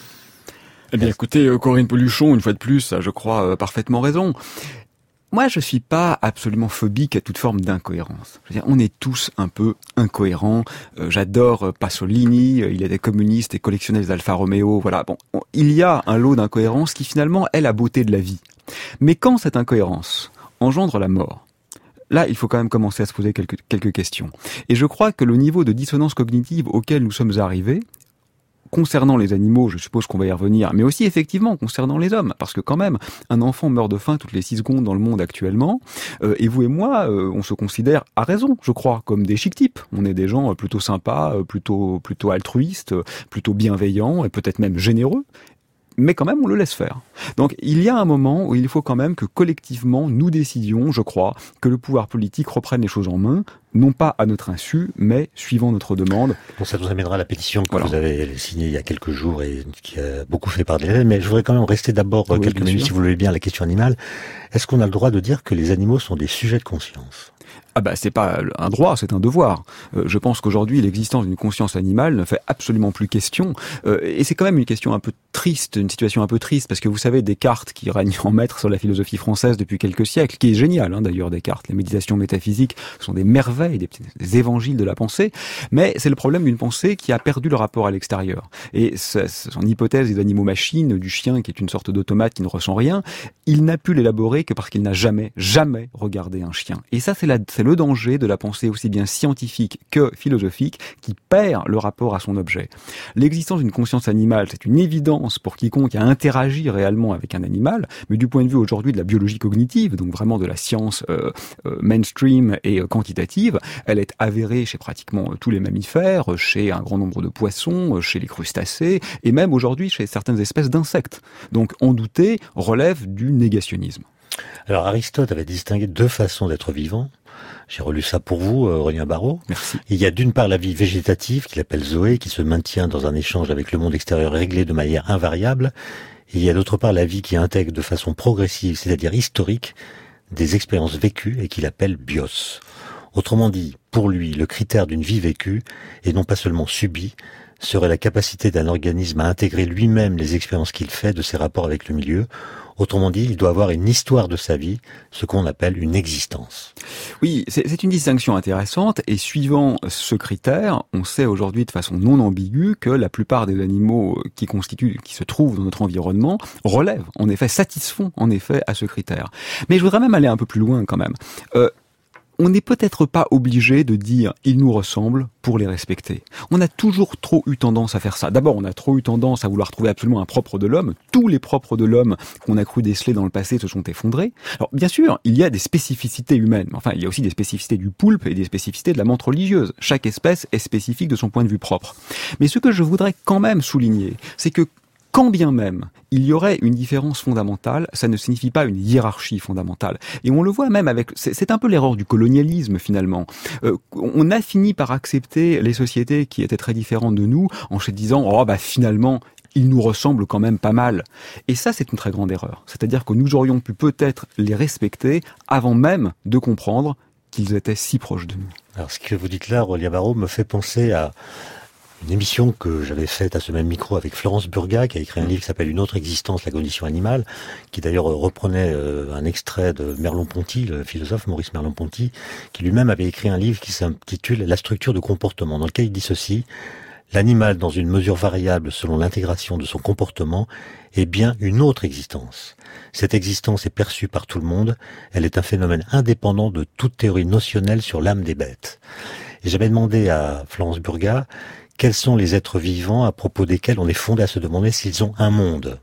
Eh bien, écoutez, Corinne Pelluchon, une fois de plus, a, je crois, euh, parfaitement raison. Moi, je suis pas absolument phobique à toute forme d'incohérence. Je veux dire, on est tous un peu incohérents. Euh, j'adore Pasolini, il est des communistes et collectionnait les Alfa Romeo. Voilà. Bon, on, il y a un lot d'incohérences qui finalement est la beauté de la vie. Mais quand cette incohérence engendre la mort, là, il faut quand même commencer à se poser quelques, quelques questions. Et je crois que le niveau de dissonance cognitive auquel nous sommes arrivés, concernant les animaux, je suppose qu'on va y revenir, mais aussi effectivement concernant les hommes, parce que quand même, un enfant meurt de faim toutes les six secondes dans le monde actuellement, euh, et vous et moi, euh, on se considère, à raison, je crois, comme des chic types. On est des gens plutôt sympas, plutôt, plutôt altruistes, plutôt bienveillants, et peut-être même généreux, mais quand même on le laisse faire. Donc il y a un moment où il faut quand même que collectivement nous décidions, je crois, que le pouvoir politique reprenne les choses en main, non pas à notre insu, mais suivant notre demande. Bon, ça nous amènera à la pétition que voilà. vous avez signée il y a quelques jours et qui a beaucoup fait parler, mais je voudrais quand même rester d'abord oui, quelques minutes, sûr. si vous le voulez bien, à la question animale. Est-ce qu'on a le droit de dire que les animaux sont des sujets de conscience ? Ah bah c'est pas un droit, c'est un devoir. Euh, je pense qu'aujourd'hui l'existence d'une conscience animale ne fait absolument plus question. Euh, et c'est quand même une question un peu triste, une situation un peu triste, parce que vous savez, Descartes, qui règne en maître sur la philosophie française depuis quelques siècles, qui est génial hein, d'ailleurs Descartes, les méditations métaphysiques sont des merveilles, des, des évangiles de la pensée, mais c'est le problème d'une pensée qui a perdu le rapport à l'extérieur. Et son hypothèse des animaux-machines, du chien qui est une sorte d'automate qui ne ressent rien, il n'a pu l'élaborer que parce qu'il n'a jamais, jamais regardé un chien. Et ça c'est la c'est le danger de la pensée aussi bien scientifique que philosophique qui perd le rapport à son objet. L'existence d'une conscience animale, c'est une évidence pour quiconque a interagi réellement avec un animal, mais du point de vue aujourd'hui de la biologie cognitive, donc vraiment de la science euh, euh, mainstream et euh, quantitative, elle est avérée chez pratiquement euh, tous les mammifères, chez un grand nombre de poissons, euh, chez les crustacés, et même aujourd'hui chez certaines espèces d'insectes. Donc en douter relève du négationnisme. Alors Aristote avait distingué deux façons d'être vivant. J'ai relu ça pour vous, Aurélien Barraud. Merci. Il y a d'une part la vie végétative, qu'il appelle Zoé, qui se maintient dans un échange avec le monde extérieur réglé de manière invariable. Et il y a d'autre part la vie qui intègre de façon progressive, c'est-à-dire historique, des expériences vécues et qu'il appelle bios. Autrement dit, pour lui, le critère d'une vie vécue, et non pas seulement subie, serait la capacité d'un organisme à intégrer lui-même les expériences qu'il fait de ses rapports avec le milieu. Autrement dit, il doit avoir une histoire de sa vie, ce qu'on appelle une existence. Oui, c'est, c'est une distinction intéressante, et suivant ce critère, on sait aujourd'hui de façon non ambiguë que la plupart des animaux qui constituent, qui se trouvent dans notre environnement, relèvent, en effet, satisfont en effet à ce critère. Mais je voudrais même aller un peu plus loin quand même. Euh, On n'est peut-être pas obligé de dire « ils nous ressemblent » pour les respecter. On a toujours trop eu tendance à faire ça. D'abord, on a trop eu tendance à vouloir trouver absolument un propre de l'homme. Tous les propres de l'homme qu'on a cru déceler dans le passé se sont effondrés. Alors, bien sûr, il y a des spécificités humaines. Enfin, il y a aussi des spécificités du poulpe et des spécificités de la menthe religieuse. Chaque espèce est spécifique de son point de vue propre. Mais ce que je voudrais quand même souligner, c'est que quand bien même il y aurait une différence fondamentale, ça ne signifie pas une hiérarchie fondamentale. Et on le voit même avec... C'est, c'est un peu l'erreur du colonialisme, finalement. Euh, on a fini par accepter les sociétés qui étaient très différentes de nous en se disant « Oh, bah finalement, ils nous ressemblent quand même pas mal ». Et ça, c'est une très grande erreur. C'est-à-dire que nous aurions pu peut-être les respecter avant même de comprendre qu'ils étaient si proches de nous. Alors, ce que vous dites là, Aurélien Barraud, me fait penser à une émission que j'avais faite à ce même micro avec Florence Burga, qui a écrit un livre qui s'appelle Une autre existence, la condition animale, qui d'ailleurs reprenait euh, un extrait de Merleau-Ponty, le philosophe Maurice Merleau-Ponty, qui lui-même avait écrit un livre qui s'intitule La structure de comportement, dans lequel il dit ceci: l'animal, dans une mesure variable selon l'intégration de son comportement, est bien une autre existence. Cette existence est perçue par tout le monde, elle est un phénomène indépendant de toute théorie notionnelle sur l'âme des bêtes. Et j'avais demandé à Florence Burga quels sont les êtres vivants à propos desquels on est fondé à se demander s'ils ont un monde.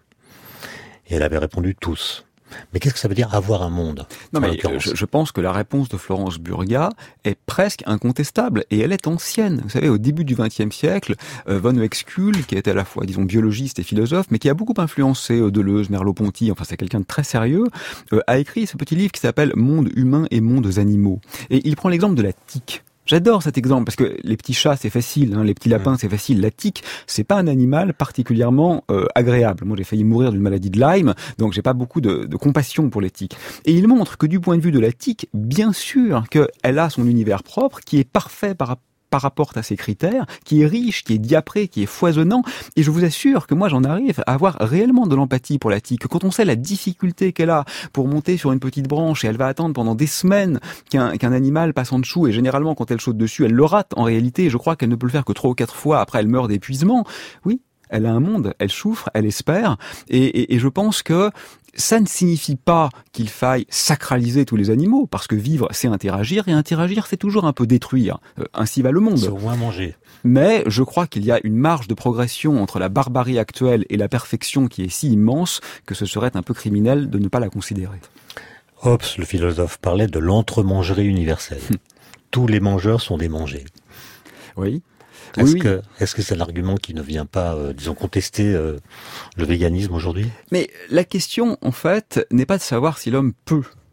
Et elle avait répondu tous. Mais qu'est-ce que ça veut dire avoir un monde? Non, mais je, je pense que la réponse de Florence Burga est presque incontestable, et elle est ancienne. Vous savez, au début du vingtième siècle, euh, von Uexküll, qui était à la fois, disons, biologiste et philosophe, mais qui a beaucoup influencé euh, Deleuze, Merleau-Ponty, enfin c'est quelqu'un de très sérieux, euh, a écrit ce petit livre qui s'appelle Monde humain et mondes animaux. Et il prend l'exemple de la tique. J'adore cet exemple parce que les petits chats c'est facile, hein, les petits lapins c'est facile. La tique c'est pas un animal particulièrement euh, agréable. Moi j'ai failli mourir d'une maladie de Lyme, donc j'ai pas beaucoup de, de compassion pour les tiques. Et il montre que du point de vue de la tique, bien sûr qu'elle a son univers propre qui est parfait par rapport par rapport à ces critères, qui est riche, qui est diapré, qui est foisonnant, et je vous assure que moi j'en arrive à avoir réellement de l'empathie pour la tique. Quand on sait la difficulté qu'elle a pour monter sur une petite branche et elle va attendre pendant des semaines qu'un, qu'un animal passe en dessous, et généralement quand elle saute dessus, elle le rate en réalité, je crois qu'elle ne peut le faire que trois ou quatre fois, après elle meurt d'épuisement. Oui, elle a un monde, elle souffre, elle espère, et, et, et je pense que ça ne signifie pas qu'il faille sacraliser tous les animaux, parce que vivre, c'est interagir, et interagir, c'est toujours un peu détruire. Euh, ainsi va le monde. C'est au moins manger. Mais je crois qu'il y a une marge de progression entre la barbarie actuelle et la perfection qui est si immense que ce serait un peu criminel de ne pas la considérer. Hobbes, le philosophe, parlait de l'entremangerie universelle. Tous les mangeurs sont des mangés. Oui. Est-ce oui, que est-ce que c'est l'argument qui ne vient pas, euh, disons, contester euh, le véganisme aujourd'hui? Mais la question, en fait, n'est pas de savoir si l'homme peut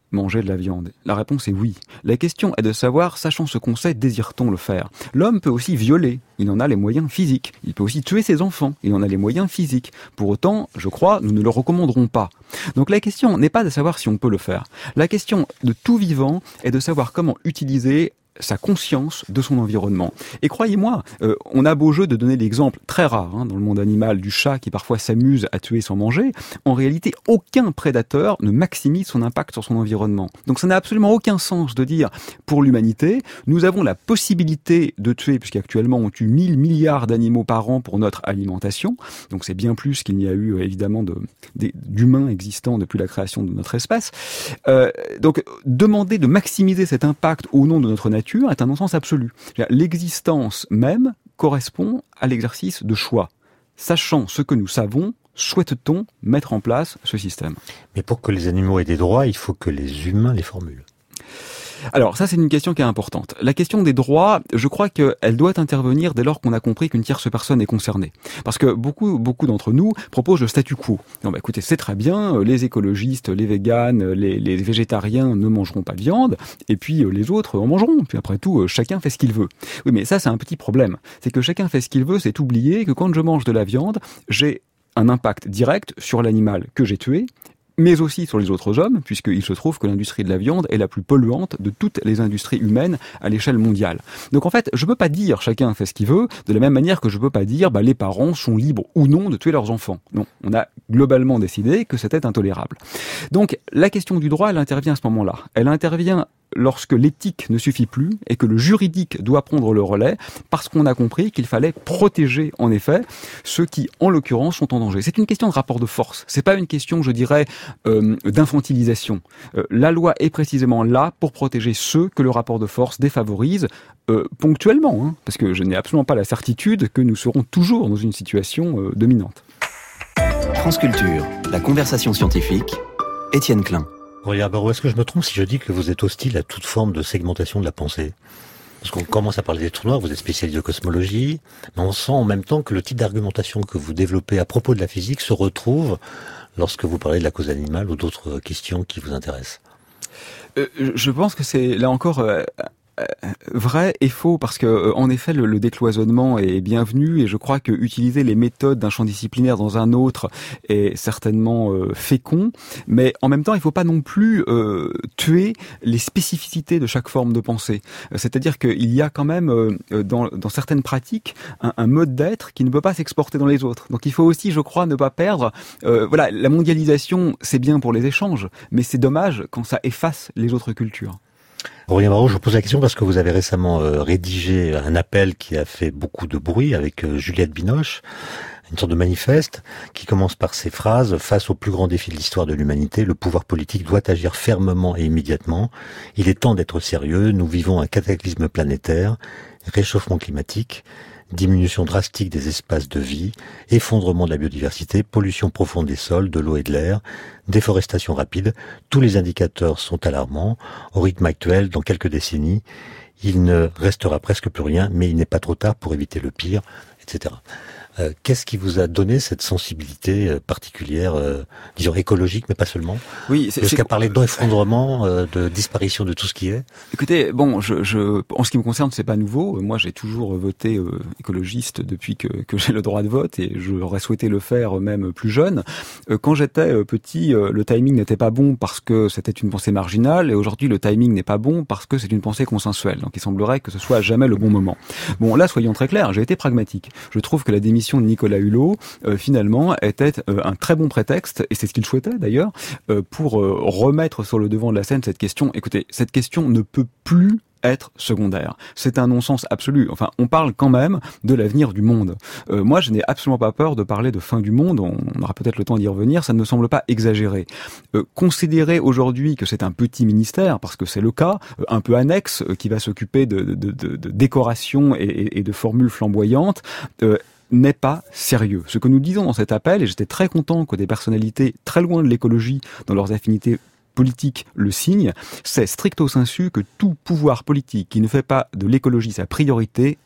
manger de la viande? La réponse est oui. La question est de savoir, sachant ce qu'on sait, désire-t-on le faire? L'homme peut aussi violer, il en a les moyens physiques. Il peut aussi tuer ses enfants, il en a les moyens physiques. Pour autant, je crois, nous ne le recommanderons pas. Donc la question n'est pas de savoir si on peut le faire. La question de tout vivant est de savoir comment utiliser sa conscience de son environnement. Et croyez-moi, euh, on a beau jeu de donner l'exemple très rare hein, dans le monde animal du chat qui parfois s'amuse à tuer sans manger. En réalité, aucun prédateur ne maximise son impact sur son environnement. Donc ça n'a absolument aucun sens de dire, pour l'humanité, nous avons la possibilité de tuer, puisqu'actuellement on tue mille milliards d'animaux par an pour notre alimentation. Donc c'est bien plus qu'il n'y a eu évidemment de, de, d'humains existants depuis la création de notre espèce. Euh, donc demander de maximiser cet impact au nom de notre nature est un non-sens absolu. L'existence même correspond à l'exercice de choix. Sachant ce que nous savons, souhaite-t-on mettre en place ce système? Mais pour que les animaux aient des droits, il faut que les humains les formulent. Alors ça c'est une question qui est importante. La question des droits, je crois qu'elle doit intervenir dès lors qu'on a compris qu'une tierce personne est concernée. Parce que beaucoup beaucoup d'entre nous proposent le statu quo. Non, bah, écoutez, c'est très bien, les écologistes, les véganes, les, les végétariens ne mangeront pas de viande, et puis les autres en mangeront. Puis après tout, chacun fait ce qu'il veut. Oui, mais ça c'est un petit problème. C'est que chacun fait ce qu'il veut, c'est oublier que quand je mange de la viande, j'ai un impact direct sur l'animal que j'ai tué, mais aussi sur les autres hommes, puisqu'il se trouve que l'industrie de la viande est la plus polluante de toutes les industries humaines à l'échelle mondiale. Donc en fait, je peux pas dire chacun fait ce qu'il veut, de la même manière que je peux pas dire bah, les parents sont libres ou non de tuer leurs enfants. Non, on a globalement décidé que c'était intolérable. Donc la question du droit, elle intervient à ce moment-là. Elle intervient lorsque l'éthique ne suffit plus et que le juridique doit prendre le relais parce qu'on a compris qu'il fallait protéger en effet ceux qui, en l'occurrence, sont en danger. C'est une question de rapport de force. C'est pas une question, je dirais, euh, d'infantilisation. Euh, la loi est précisément là pour protéger ceux que le rapport de force défavorise euh, ponctuellement, hein, parce que je n'ai absolument pas la certitude que nous serons toujours dans une situation euh, dominante. France Culture, la conversation scientifique, Étienne Klein. Aurélien Barraud, est-ce que je me trompe si je dis que vous êtes hostile à toute forme de segmentation de la pensée? Parce qu'on commence à parler des trous noirs, vous êtes spécialiste de cosmologie, mais on sent en même temps que le type d'argumentation que vous développez à propos de la physique se retrouve lorsque vous parlez de la cause animale ou d'autres questions qui vous intéressent. Euh, je pense que c'est, là encore... Euh vrai et faux, parce que en effet le, le décloisonnement est bienvenu et je crois que utiliser les méthodes d'un champ disciplinaire dans un autre est certainement euh, fécond, mais en même temps il ne faut pas non plus euh, tuer les spécificités de chaque forme de pensée. C'est-à-dire qu'il y a quand même euh, dans, dans certaines pratiques un, un mode d'être qui ne peut pas s'exporter dans les autres. Donc il faut aussi, je crois, ne pas perdre. Euh, voilà, la mondialisation c'est bien pour les échanges, mais c'est dommage quand ça efface les autres cultures. Aurélien Barraud, je vous pose la question parce que vous avez récemment euh, rédigé un appel qui a fait beaucoup de bruit avec euh, Juliette Binoche, une sorte de manifeste qui commence par ces phrases: face au plus grand défi de l'histoire de l'humanité, le pouvoir politique doit agir fermement et immédiatement. Il est temps d'être sérieux. Nous vivons un cataclysme planétaire, réchauffement climatique, diminution drastique des espaces de vie, effondrement de la biodiversité, pollution profonde des sols, de l'eau et de l'air, déforestation rapide. Tous les indicateurs sont alarmants. Au rythme actuel, dans quelques décennies, il ne restera presque plus rien, mais il n'est pas trop tard pour éviter le pire, et cetera. Euh, qu'est-ce qui vous a donné cette sensibilité euh, particulière, euh, disons écologique, mais pas seulement? Oui, c'est, jusqu'à c'est... parler d'effondrement, euh, de disparition de tout ce qui est. Écoutez, bon, je, je, en ce qui me concerne, c'est pas nouveau. Moi, j'ai toujours voté euh, écologiste depuis que, que j'ai le droit de vote, et j'aurais souhaité le faire même plus jeune. Euh, quand j'étais euh, petit, euh, le timing n'était pas bon parce que c'était une pensée marginale, et aujourd'hui, le timing n'est pas bon parce que c'est une pensée consensuelle. Donc, il semblerait que ce soit jamais le bon moment. Bon, là, soyons très clairs, j'ai été pragmatique. Je trouve que la démission de Nicolas Hulot, euh, finalement, était euh, un très bon prétexte, et c'est ce qu'il souhaitait d'ailleurs, euh, pour euh, remettre sur le devant de la scène cette question. Écoutez, cette question ne peut plus être secondaire. C'est un non-sens absolu. Enfin, on parle quand même de l'avenir du monde. Euh, moi, je n'ai absolument pas peur de parler de fin du monde. On, on aura peut-être le temps d'y revenir. Ça ne me semble pas exagéré. Euh, considérer aujourd'hui que c'est un petit ministère, parce que c'est le cas, euh, un peu annexe, euh, qui va s'occuper de, de, de, de décoration et, et, et de formules flamboyantes, euh, n'est pas sérieux. Ce que nous disons dans cet appel, et j'étais très content que des personnalités très loin de l'écologie, dans leurs affinités politiques, le signent, c'est stricto sensu que tout pouvoir politique qui ne fait pas de l'écologie sa priorité est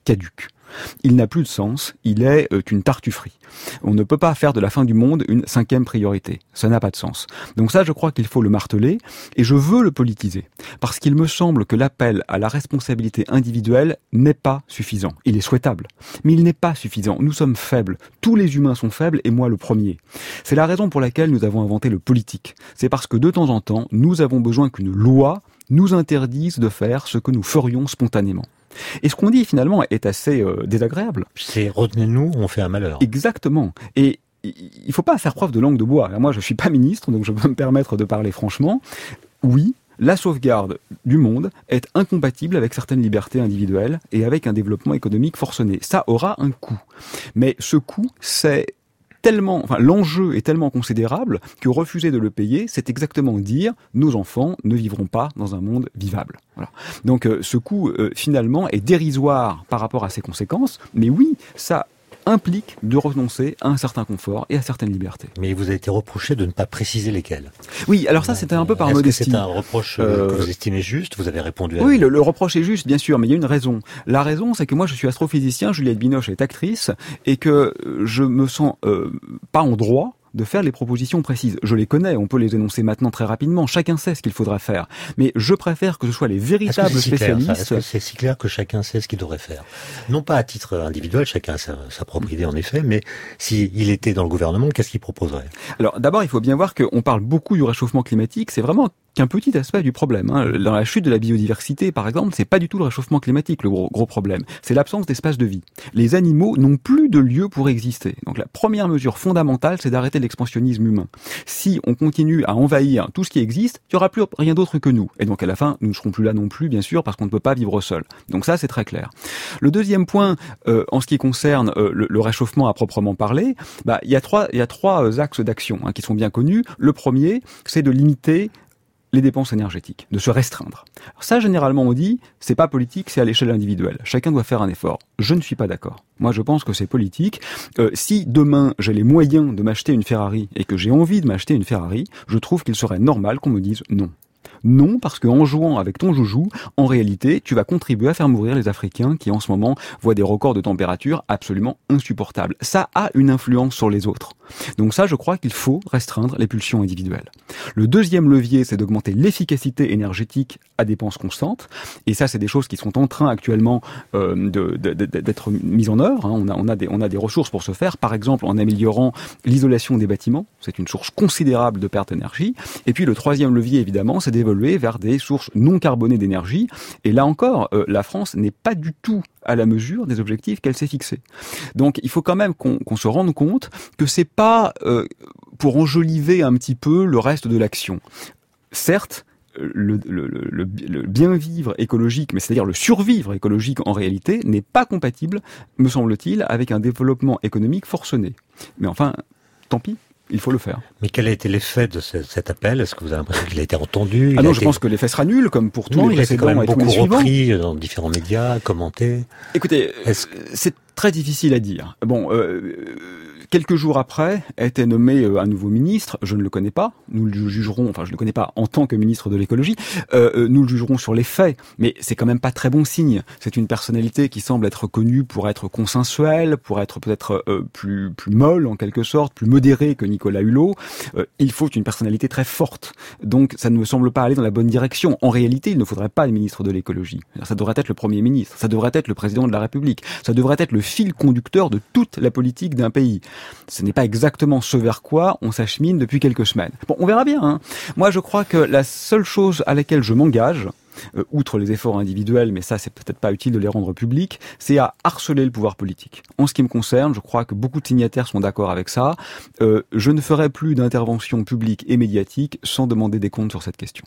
caduque. Il n'a plus de sens, il est euh, une tartufferie. On ne peut pas faire de la fin du monde une cinquième priorité. Ça n'a pas de sens. Donc ça, je crois qu'il faut le marteler, et je veux le politiser. Parce qu'il me semble que l'appel à la responsabilité individuelle n'est pas suffisant. Il est souhaitable, mais il n'est pas suffisant. Nous sommes faibles. Tous les humains sont faibles, et moi le premier. C'est la raison pour laquelle nous avons inventé le politique. C'est parce que de temps en temps, nous avons besoin qu'une loi nous interdise de faire ce que nous ferions spontanément. Et ce qu'on dit finalement est assez euh, désagréable. C'est retenez-nous, on fait un malheur. Exactement. Et il ne faut pas faire preuve de langue de bois. Alors moi, je ne suis pas ministre, donc je peux me permettre de parler franchement. Oui, la sauvegarde du monde est incompatible avec certaines libertés individuelles et avec un développement économique forcené. Ça aura un coût. Mais ce coût, c'est tellement, enfin, l'enjeu est tellement considérable que refuser de le payer, c'est exactement dire nos enfants ne vivront pas dans un monde vivable. Voilà. Donc euh, ce coût euh, finalement est dérisoire par rapport à ses conséquences, mais oui, ça implique de renoncer à un certain confort et à certaines libertés. Mais il vous a été reproché de ne pas préciser lesquels. Oui, alors ça c'était un peu par Est-ce modestie. que c'est un reproche euh, que vous estimez juste? Vous avez répondu à... Oui, le, le reproche est juste, bien sûr, mais il y a une raison. La raison, c'est que moi je suis astrophysicien, Juliette Binoche est actrice, et que je me sens euh, pas en droit de faire les propositions précises. Je les connais, on peut les énoncer maintenant très rapidement, chacun sait ce qu'il faudrait faire. Mais je préfère que ce soit les véritables Est-ce que c'est si spécialistes... clair, Est-ce que c'est si clair que chacun sait ce qu'il devrait faire? Non pas à titre individuel, chacun a sa, sa propre idée en effet, mais s'il était dans le gouvernement, qu'est-ce qu'il proposerait? Alors d'abord, il faut bien voir qu'on parle beaucoup du réchauffement climatique, c'est vraiment qu'un petit aspect du problème. Hein. Dans la chute de la biodiversité, par exemple, c'est pas du tout le réchauffement climatique le gros, gros problème, c'est l'absence d'espace de vie. Les animaux n'ont plus de lieu pour exister. Donc la première mesure fondamentale, c'est d'arrêter l'expansionnisme humain. Si on continue à envahir tout ce qui existe, il n'y aura plus rien d'autre que nous. Et donc à la fin, nous ne serons plus là non plus, bien sûr, parce qu'on ne peut pas vivre seul. Donc ça, c'est très clair. Le deuxième point, euh, en ce qui concerne euh, le, le réchauffement à proprement parler, bah, il y a trois, il y a trois axes d'action hein, qui sont bien connus. Le premier, c'est de limiter les dépenses énergétiques, de se restreindre. Alors ça, généralement, on dit, c'est pas politique, c'est à l'échelle individuelle. Chacun doit faire un effort. Je ne suis pas d'accord. Moi, je pense que c'est politique. Euh, si demain, j'ai les moyens de m'acheter une Ferrari et que j'ai envie de m'acheter une Ferrari, je trouve qu'il serait normal qu'on me dise non. Non, parce qu'en jouant avec ton joujou, en réalité, tu vas contribuer à faire mourir les Africains qui, en ce moment, voient des records de température absolument insupportables. Ça a une influence sur les autres. Donc ça, je crois qu'il faut restreindre les pulsions individuelles. Le deuxième levier, c'est d'augmenter l'efficacité énergétique à dépenses constantes. Et ça, c'est des choses qui sont en train actuellement euh, de, de, de, d'être mises en œuvre. Hein. On a, on a des, on a des ressources pour ce faire. Par exemple, en améliorant l'isolation des bâtiments. C'est une source considérable de perte d'énergie. Et puis, le troisième levier, évidemment, c'est d'évoluer vers des sources non carbonées d'énergie. Et là encore, euh, la France n'est pas du tout à la mesure des objectifs qu'elle s'est fixés. Donc, il faut quand même qu'on, qu'on se rende compte que c'est pas euh, pour enjoliver un petit peu le reste de l'action. Certes, le, le, le, le bien vivre écologique, mais c'est-à-dire le survivre écologique en réalité, n'est pas compatible, me semble-t-il, avec un développement économique forcené. Mais enfin, tant pis. Il faut le faire. Mais quel a été l'effet de ce, cet appel? Est-ce que vous avez l'impression qu'il a été entendu? Ah non, je été... pense que l'effet sera nul, comme pour tous non, les précédents il a été quand même beaucoup repris suivants. dans différents médias, commenté. Écoutez, Est-ce... c'est très difficile à dire. Bon, euh, quelques jours après, était nommé un nouveau ministre. Je ne le connais pas. Nous le jugerons. Enfin, je ne le connais pas en tant que ministre de l'écologie. Euh, nous le jugerons sur les faits. Mais c'est quand même pas très bon signe. C'est une personnalité qui semble être connue pour être consensuelle, pour être peut-être euh, plus plus molle en quelque sorte, plus modérée que Nicolas Hulot. Euh, il faut une personnalité très forte. Donc, ça ne me semble pas aller dans la bonne direction. En réalité, il ne faudrait pas le ministre de l'écologie. Ça devrait être le Premier ministre. Ça devrait être le président de la République. Ça devrait être le fil conducteur de toute la politique d'un pays. Ce n'est pas exactement ce vers quoi on s'achemine depuis quelques semaines. Bon, on verra bien. Hein. Moi, je crois que la seule chose à laquelle je m'engage, euh, outre les efforts individuels, mais ça, c'est peut-être pas utile de les rendre publics, c'est à harceler le pouvoir politique. En ce qui me concerne, je crois que beaucoup de signataires sont d'accord avec ça. Euh, je ne ferai plus d'intervention publique et médiatique sans demander des comptes sur cette question.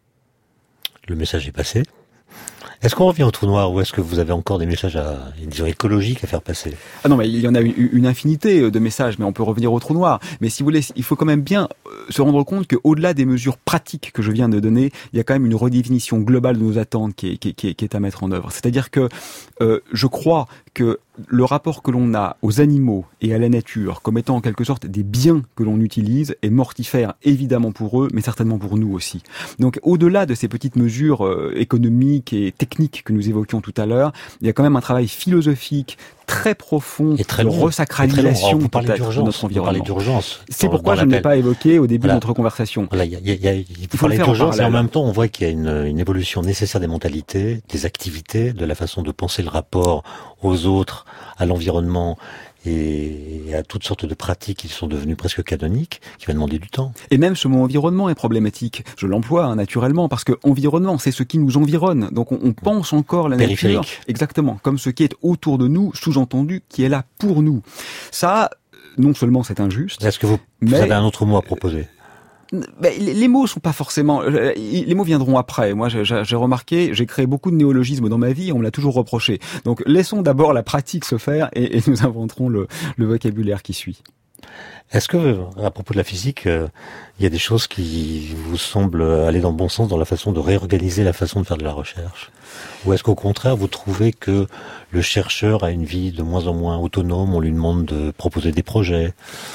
Le message est passé. Est-ce qu'on revient au trou noir ou est-ce que vous avez encore des messages à, disons, écologiques à faire passer? Ah non, mais il y en a une, une infinité de messages, mais on peut revenir au trou noir. Mais si vous voulez, il faut quand même bien se rendre compte qu'au-delà des mesures pratiques que je viens de donner, il y a quand même une redéfinition globale de nos attentes qui est, qui est, qui est, qui est à mettre en œuvre. C'est-à-dire que euh, je crois que le rapport que l'on a aux animaux et à la nature comme étant en quelque sorte des biens que l'on utilise est mortifère évidemment pour eux, mais certainement pour nous aussi. Donc au-delà de ces petites mesures euh, économiques et techniques que nous évoquions tout à l'heure, il y a quand même un travail philosophique très profond et très de long, resacralisation vous parlez peut-être de notre environnement. Vous parlez d'urgence. C'est pourquoi je ne l'ai pas évoqué au début voilà. de notre conversation. Voilà, il, y a, il, y a, il, il faut parler d'urgence et en même temps on voit qu'il y a une, une évolution nécessaire des mentalités, des activités, de la façon de penser le rapport aux autres, à l'environnement et à toutes sortes de pratiques qui sont devenues presque canoniques, qui va demander du temps. Et même ce mot environnement est problématique. Je l'emploie hein, naturellement parce que environnement, c'est ce qui nous environne. Donc on, on pense encore la nature, exactement, comme ce qui est autour de nous, sous-entendu, qui est là pour nous. Ça, non seulement c'est injuste. Est-ce que vous, mais... vous avez un autre mot à proposer ? Ben, les mots sont pas forcément. Les mots viendront après. Moi, j'ai remarqué, j'ai créé beaucoup de néologismes dans ma vie. Et on me l'a toujours reproché. Donc, laissons d'abord la pratique se faire et, et nous inventerons le, le vocabulaire qui suit. Est-ce que, à propos de la physique, euh, il y a des choses qui vous semblent aller dans le bon sens dans la façon de réorganiser la façon de faire de la recherche ? Ou est-ce qu'au contraire, vous trouvez que le chercheur a une vie de moins en moins autonome ? On lui demande de proposer des projets,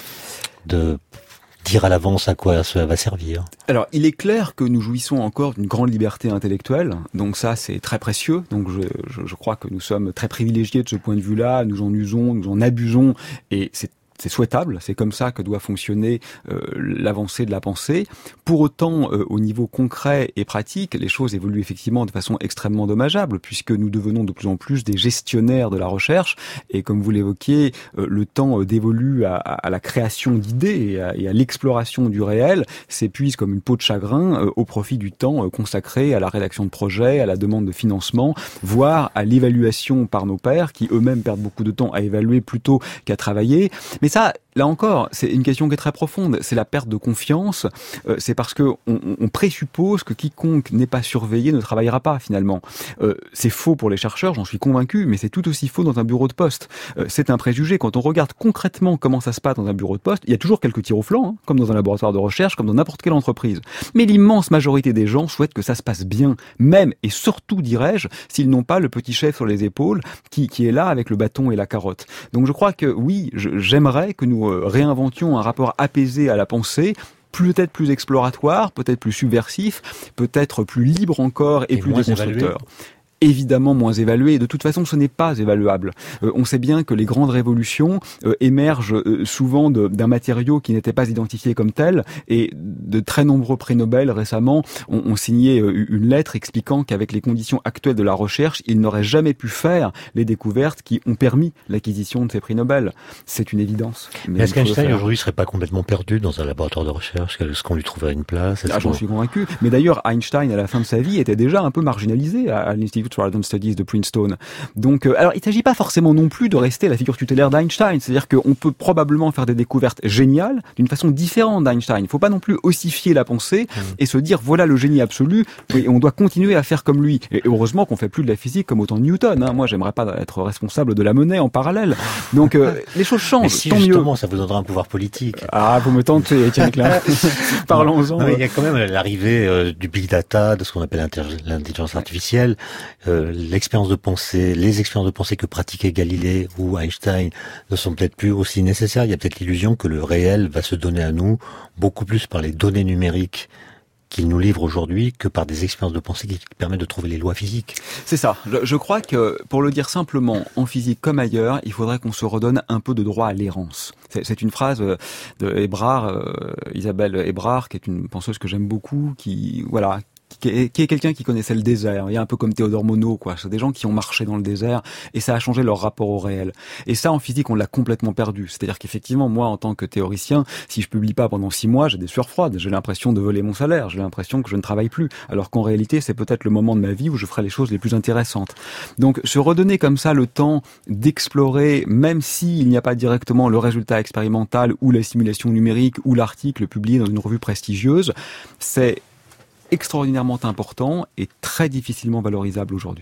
de dire à l'avance à quoi cela va servir. Alors, il est clair que nous jouissons encore d'une grande liberté intellectuelle, donc ça, c'est très précieux. Donc, je, je, je crois que nous sommes très privilégiés de ce point de vue-là. Nous en usons, nous en abusons, et c'est c'est souhaitable, c'est comme ça que doit fonctionner euh, l'avancée de la pensée. Pour autant, euh, au niveau concret et pratique, les choses évoluent effectivement de façon extrêmement dommageable, puisque nous devenons de plus en plus des gestionnaires de la recherche, et comme vous l'évoquiez, euh, le temps euh, dévolu à, à la création d'idées et à, et à l'exploration du réel s'épuise comme une peau de chagrin euh, au profit du temps euh, consacré à la rédaction de projets, à la demande de financement, voire à l'évaluation par nos pairs, qui eux-mêmes perdent beaucoup de temps à évaluer plutôt qu'à travailler. Mais ça, là encore, c'est une question qui est très profonde. C'est la perte de confiance. Euh, c'est parce que on, on présuppose que quiconque n'est pas surveillé ne travaillera pas, finalement. Euh, c'est faux pour les chercheurs, j'en suis convaincu, mais c'est tout aussi faux dans un bureau de poste. Euh, c'est un préjugé. Quand on regarde concrètement comment ça se passe dans un bureau de poste, il y a toujours quelques tirs au flanc, hein, comme dans un laboratoire de recherche, comme dans n'importe quelle entreprise. Mais l'immense majorité des gens souhaitent que ça se passe bien, même et surtout, dirais-je, s'ils n'ont pas le petit chef sur les épaules qui, qui est là avec le bâton et la carotte. Donc je crois que oui, je, j'aimerais que nous réinventions un rapport apaisé à la pensée, peut-être plus exploratoire, peut-être plus subversif, peut-être plus libre encore et, et plus déconstructeur. Évidemment moins évalué. De toute façon, ce n'est pas évaluable. Euh, on sait bien que les grandes révolutions euh, émergent euh, souvent de, d'un matériau qui n'était pas identifié comme tel, et de très nombreux prix Nobel récemment ont, ont signé euh, une lettre expliquant qu'avec les conditions actuelles de la recherche, ils n'auraient jamais pu faire les découvertes qui ont permis l'acquisition de ces prix Nobel. C'est une évidence. Mais est-ce qu'Einstein aujourd'hui serait pas complètement perdu dans un laboratoire de recherche ? Est-ce qu'on lui trouverait une place ? Ah, j'en suis convaincu. Mais d'ailleurs, Einstein, à la fin de sa vie, était déjà un peu marginalisé à, à l'Institut for Advanced Studies de Princeton. Donc, euh, alors, il ne s'agit pas forcément non plus de rester la figure tutélaire d'Einstein. C'est-à-dire qu'on peut probablement faire des découvertes géniales d'une façon différente d'Einstein. Il ne faut pas non plus ossifier la pensée mmh. et se dire voilà le génie absolu et on doit continuer à faire comme lui. Et heureusement qu'on fait plus de la physique comme au temps de Newton. Hein. Moi, j'aimerais pas être responsable de la monnaie en parallèle. Donc, euh, les choses changent. Mais si tant justement, mieux. Ça vous donnera un pouvoir politique. Ah, vous me tentez, Étienne Klein. Parlons-en. Non, mais il y a quand même l'arrivée euh, du big data, de ce qu'on appelle l'intelligence artificielle. Euh, l'expérience de pensée, les expériences de pensée que pratiquaient Galilée ou Einstein ne sont peut-être plus aussi nécessaires. Il y a peut-être l'illusion que le réel va se donner à nous beaucoup plus par les données numériques qu'il nous livre aujourd'hui que par des expériences de pensée qui permettent de trouver les lois physiques. C'est ça. Je, je crois que, pour le dire simplement, en physique comme ailleurs, il faudrait qu'on se redonne un peu de droit à l'errance. C'est, c'est une phrase de Hébrard, euh, Isabelle Hébrard, qui est une penseuse que j'aime beaucoup, qui, voilà, qui est, qui est quelqu'un qui connaissait le désert. Il y a un peu comme Théodore Monod, quoi. C'est des gens qui ont marché dans le désert et ça a changé leur rapport au réel. Et ça, en physique, on l'a complètement perdu. C'est-à-dire qu'effectivement, moi, en tant que théoricien, si je publie pas pendant six mois, j'ai des sueurs froides. J'ai l'impression de voler mon salaire. J'ai l'impression que je ne travaille plus. Alors qu'en réalité, c'est peut-être le moment de ma vie où je ferai les choses les plus intéressantes. Donc, se redonner comme ça le temps d'explorer, même s'il n'y a pas directement le résultat expérimental ou la simulation numérique ou l'article publié dans une revue prestigieuse, c'est extraordinairement important et très difficilement valorisable aujourd'hui.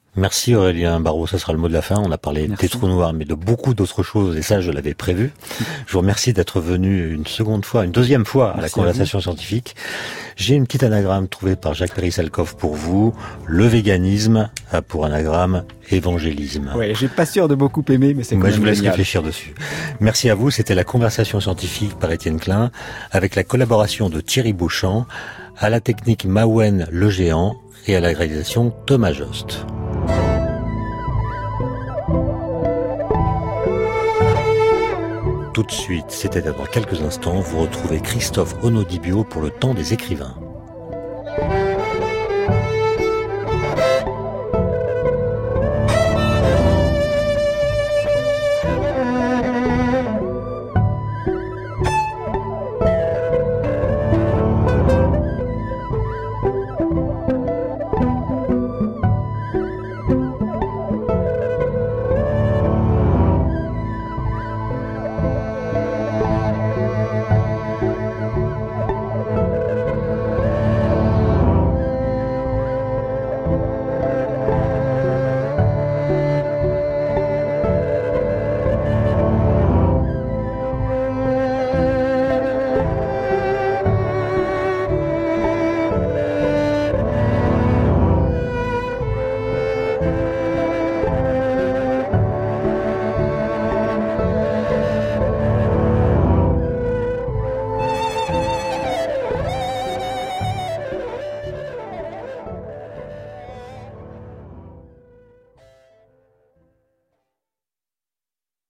Merci Aurélien Barraud, ça sera le mot de la fin. On a parlé Merci. des trous noirs, mais de beaucoup d'autres choses, et ça je l'avais prévu. Je vous remercie d'être venu une seconde fois, une deuxième fois à Merci la conversation scientifique. J'ai une petite anagramme trouvée par Jacques Perry-Salkov pour vous. Le véganisme a pour anagramme évangélisme. Ouais, j'ai pas sûr de beaucoup aimer, mais c'est quand Moi, même je vous laisse génial. réfléchir dessus. Merci à vous. C'était la conversation scientifique par Étienne Klein, avec la collaboration de Thierry Beauchamp, à la technique Mawen Le Géant et à la réalisation Thomas Jost. Tout de suite, c'était dans quelques instants, vous retrouvez Christophe Onodibio pour le temps des écrivains.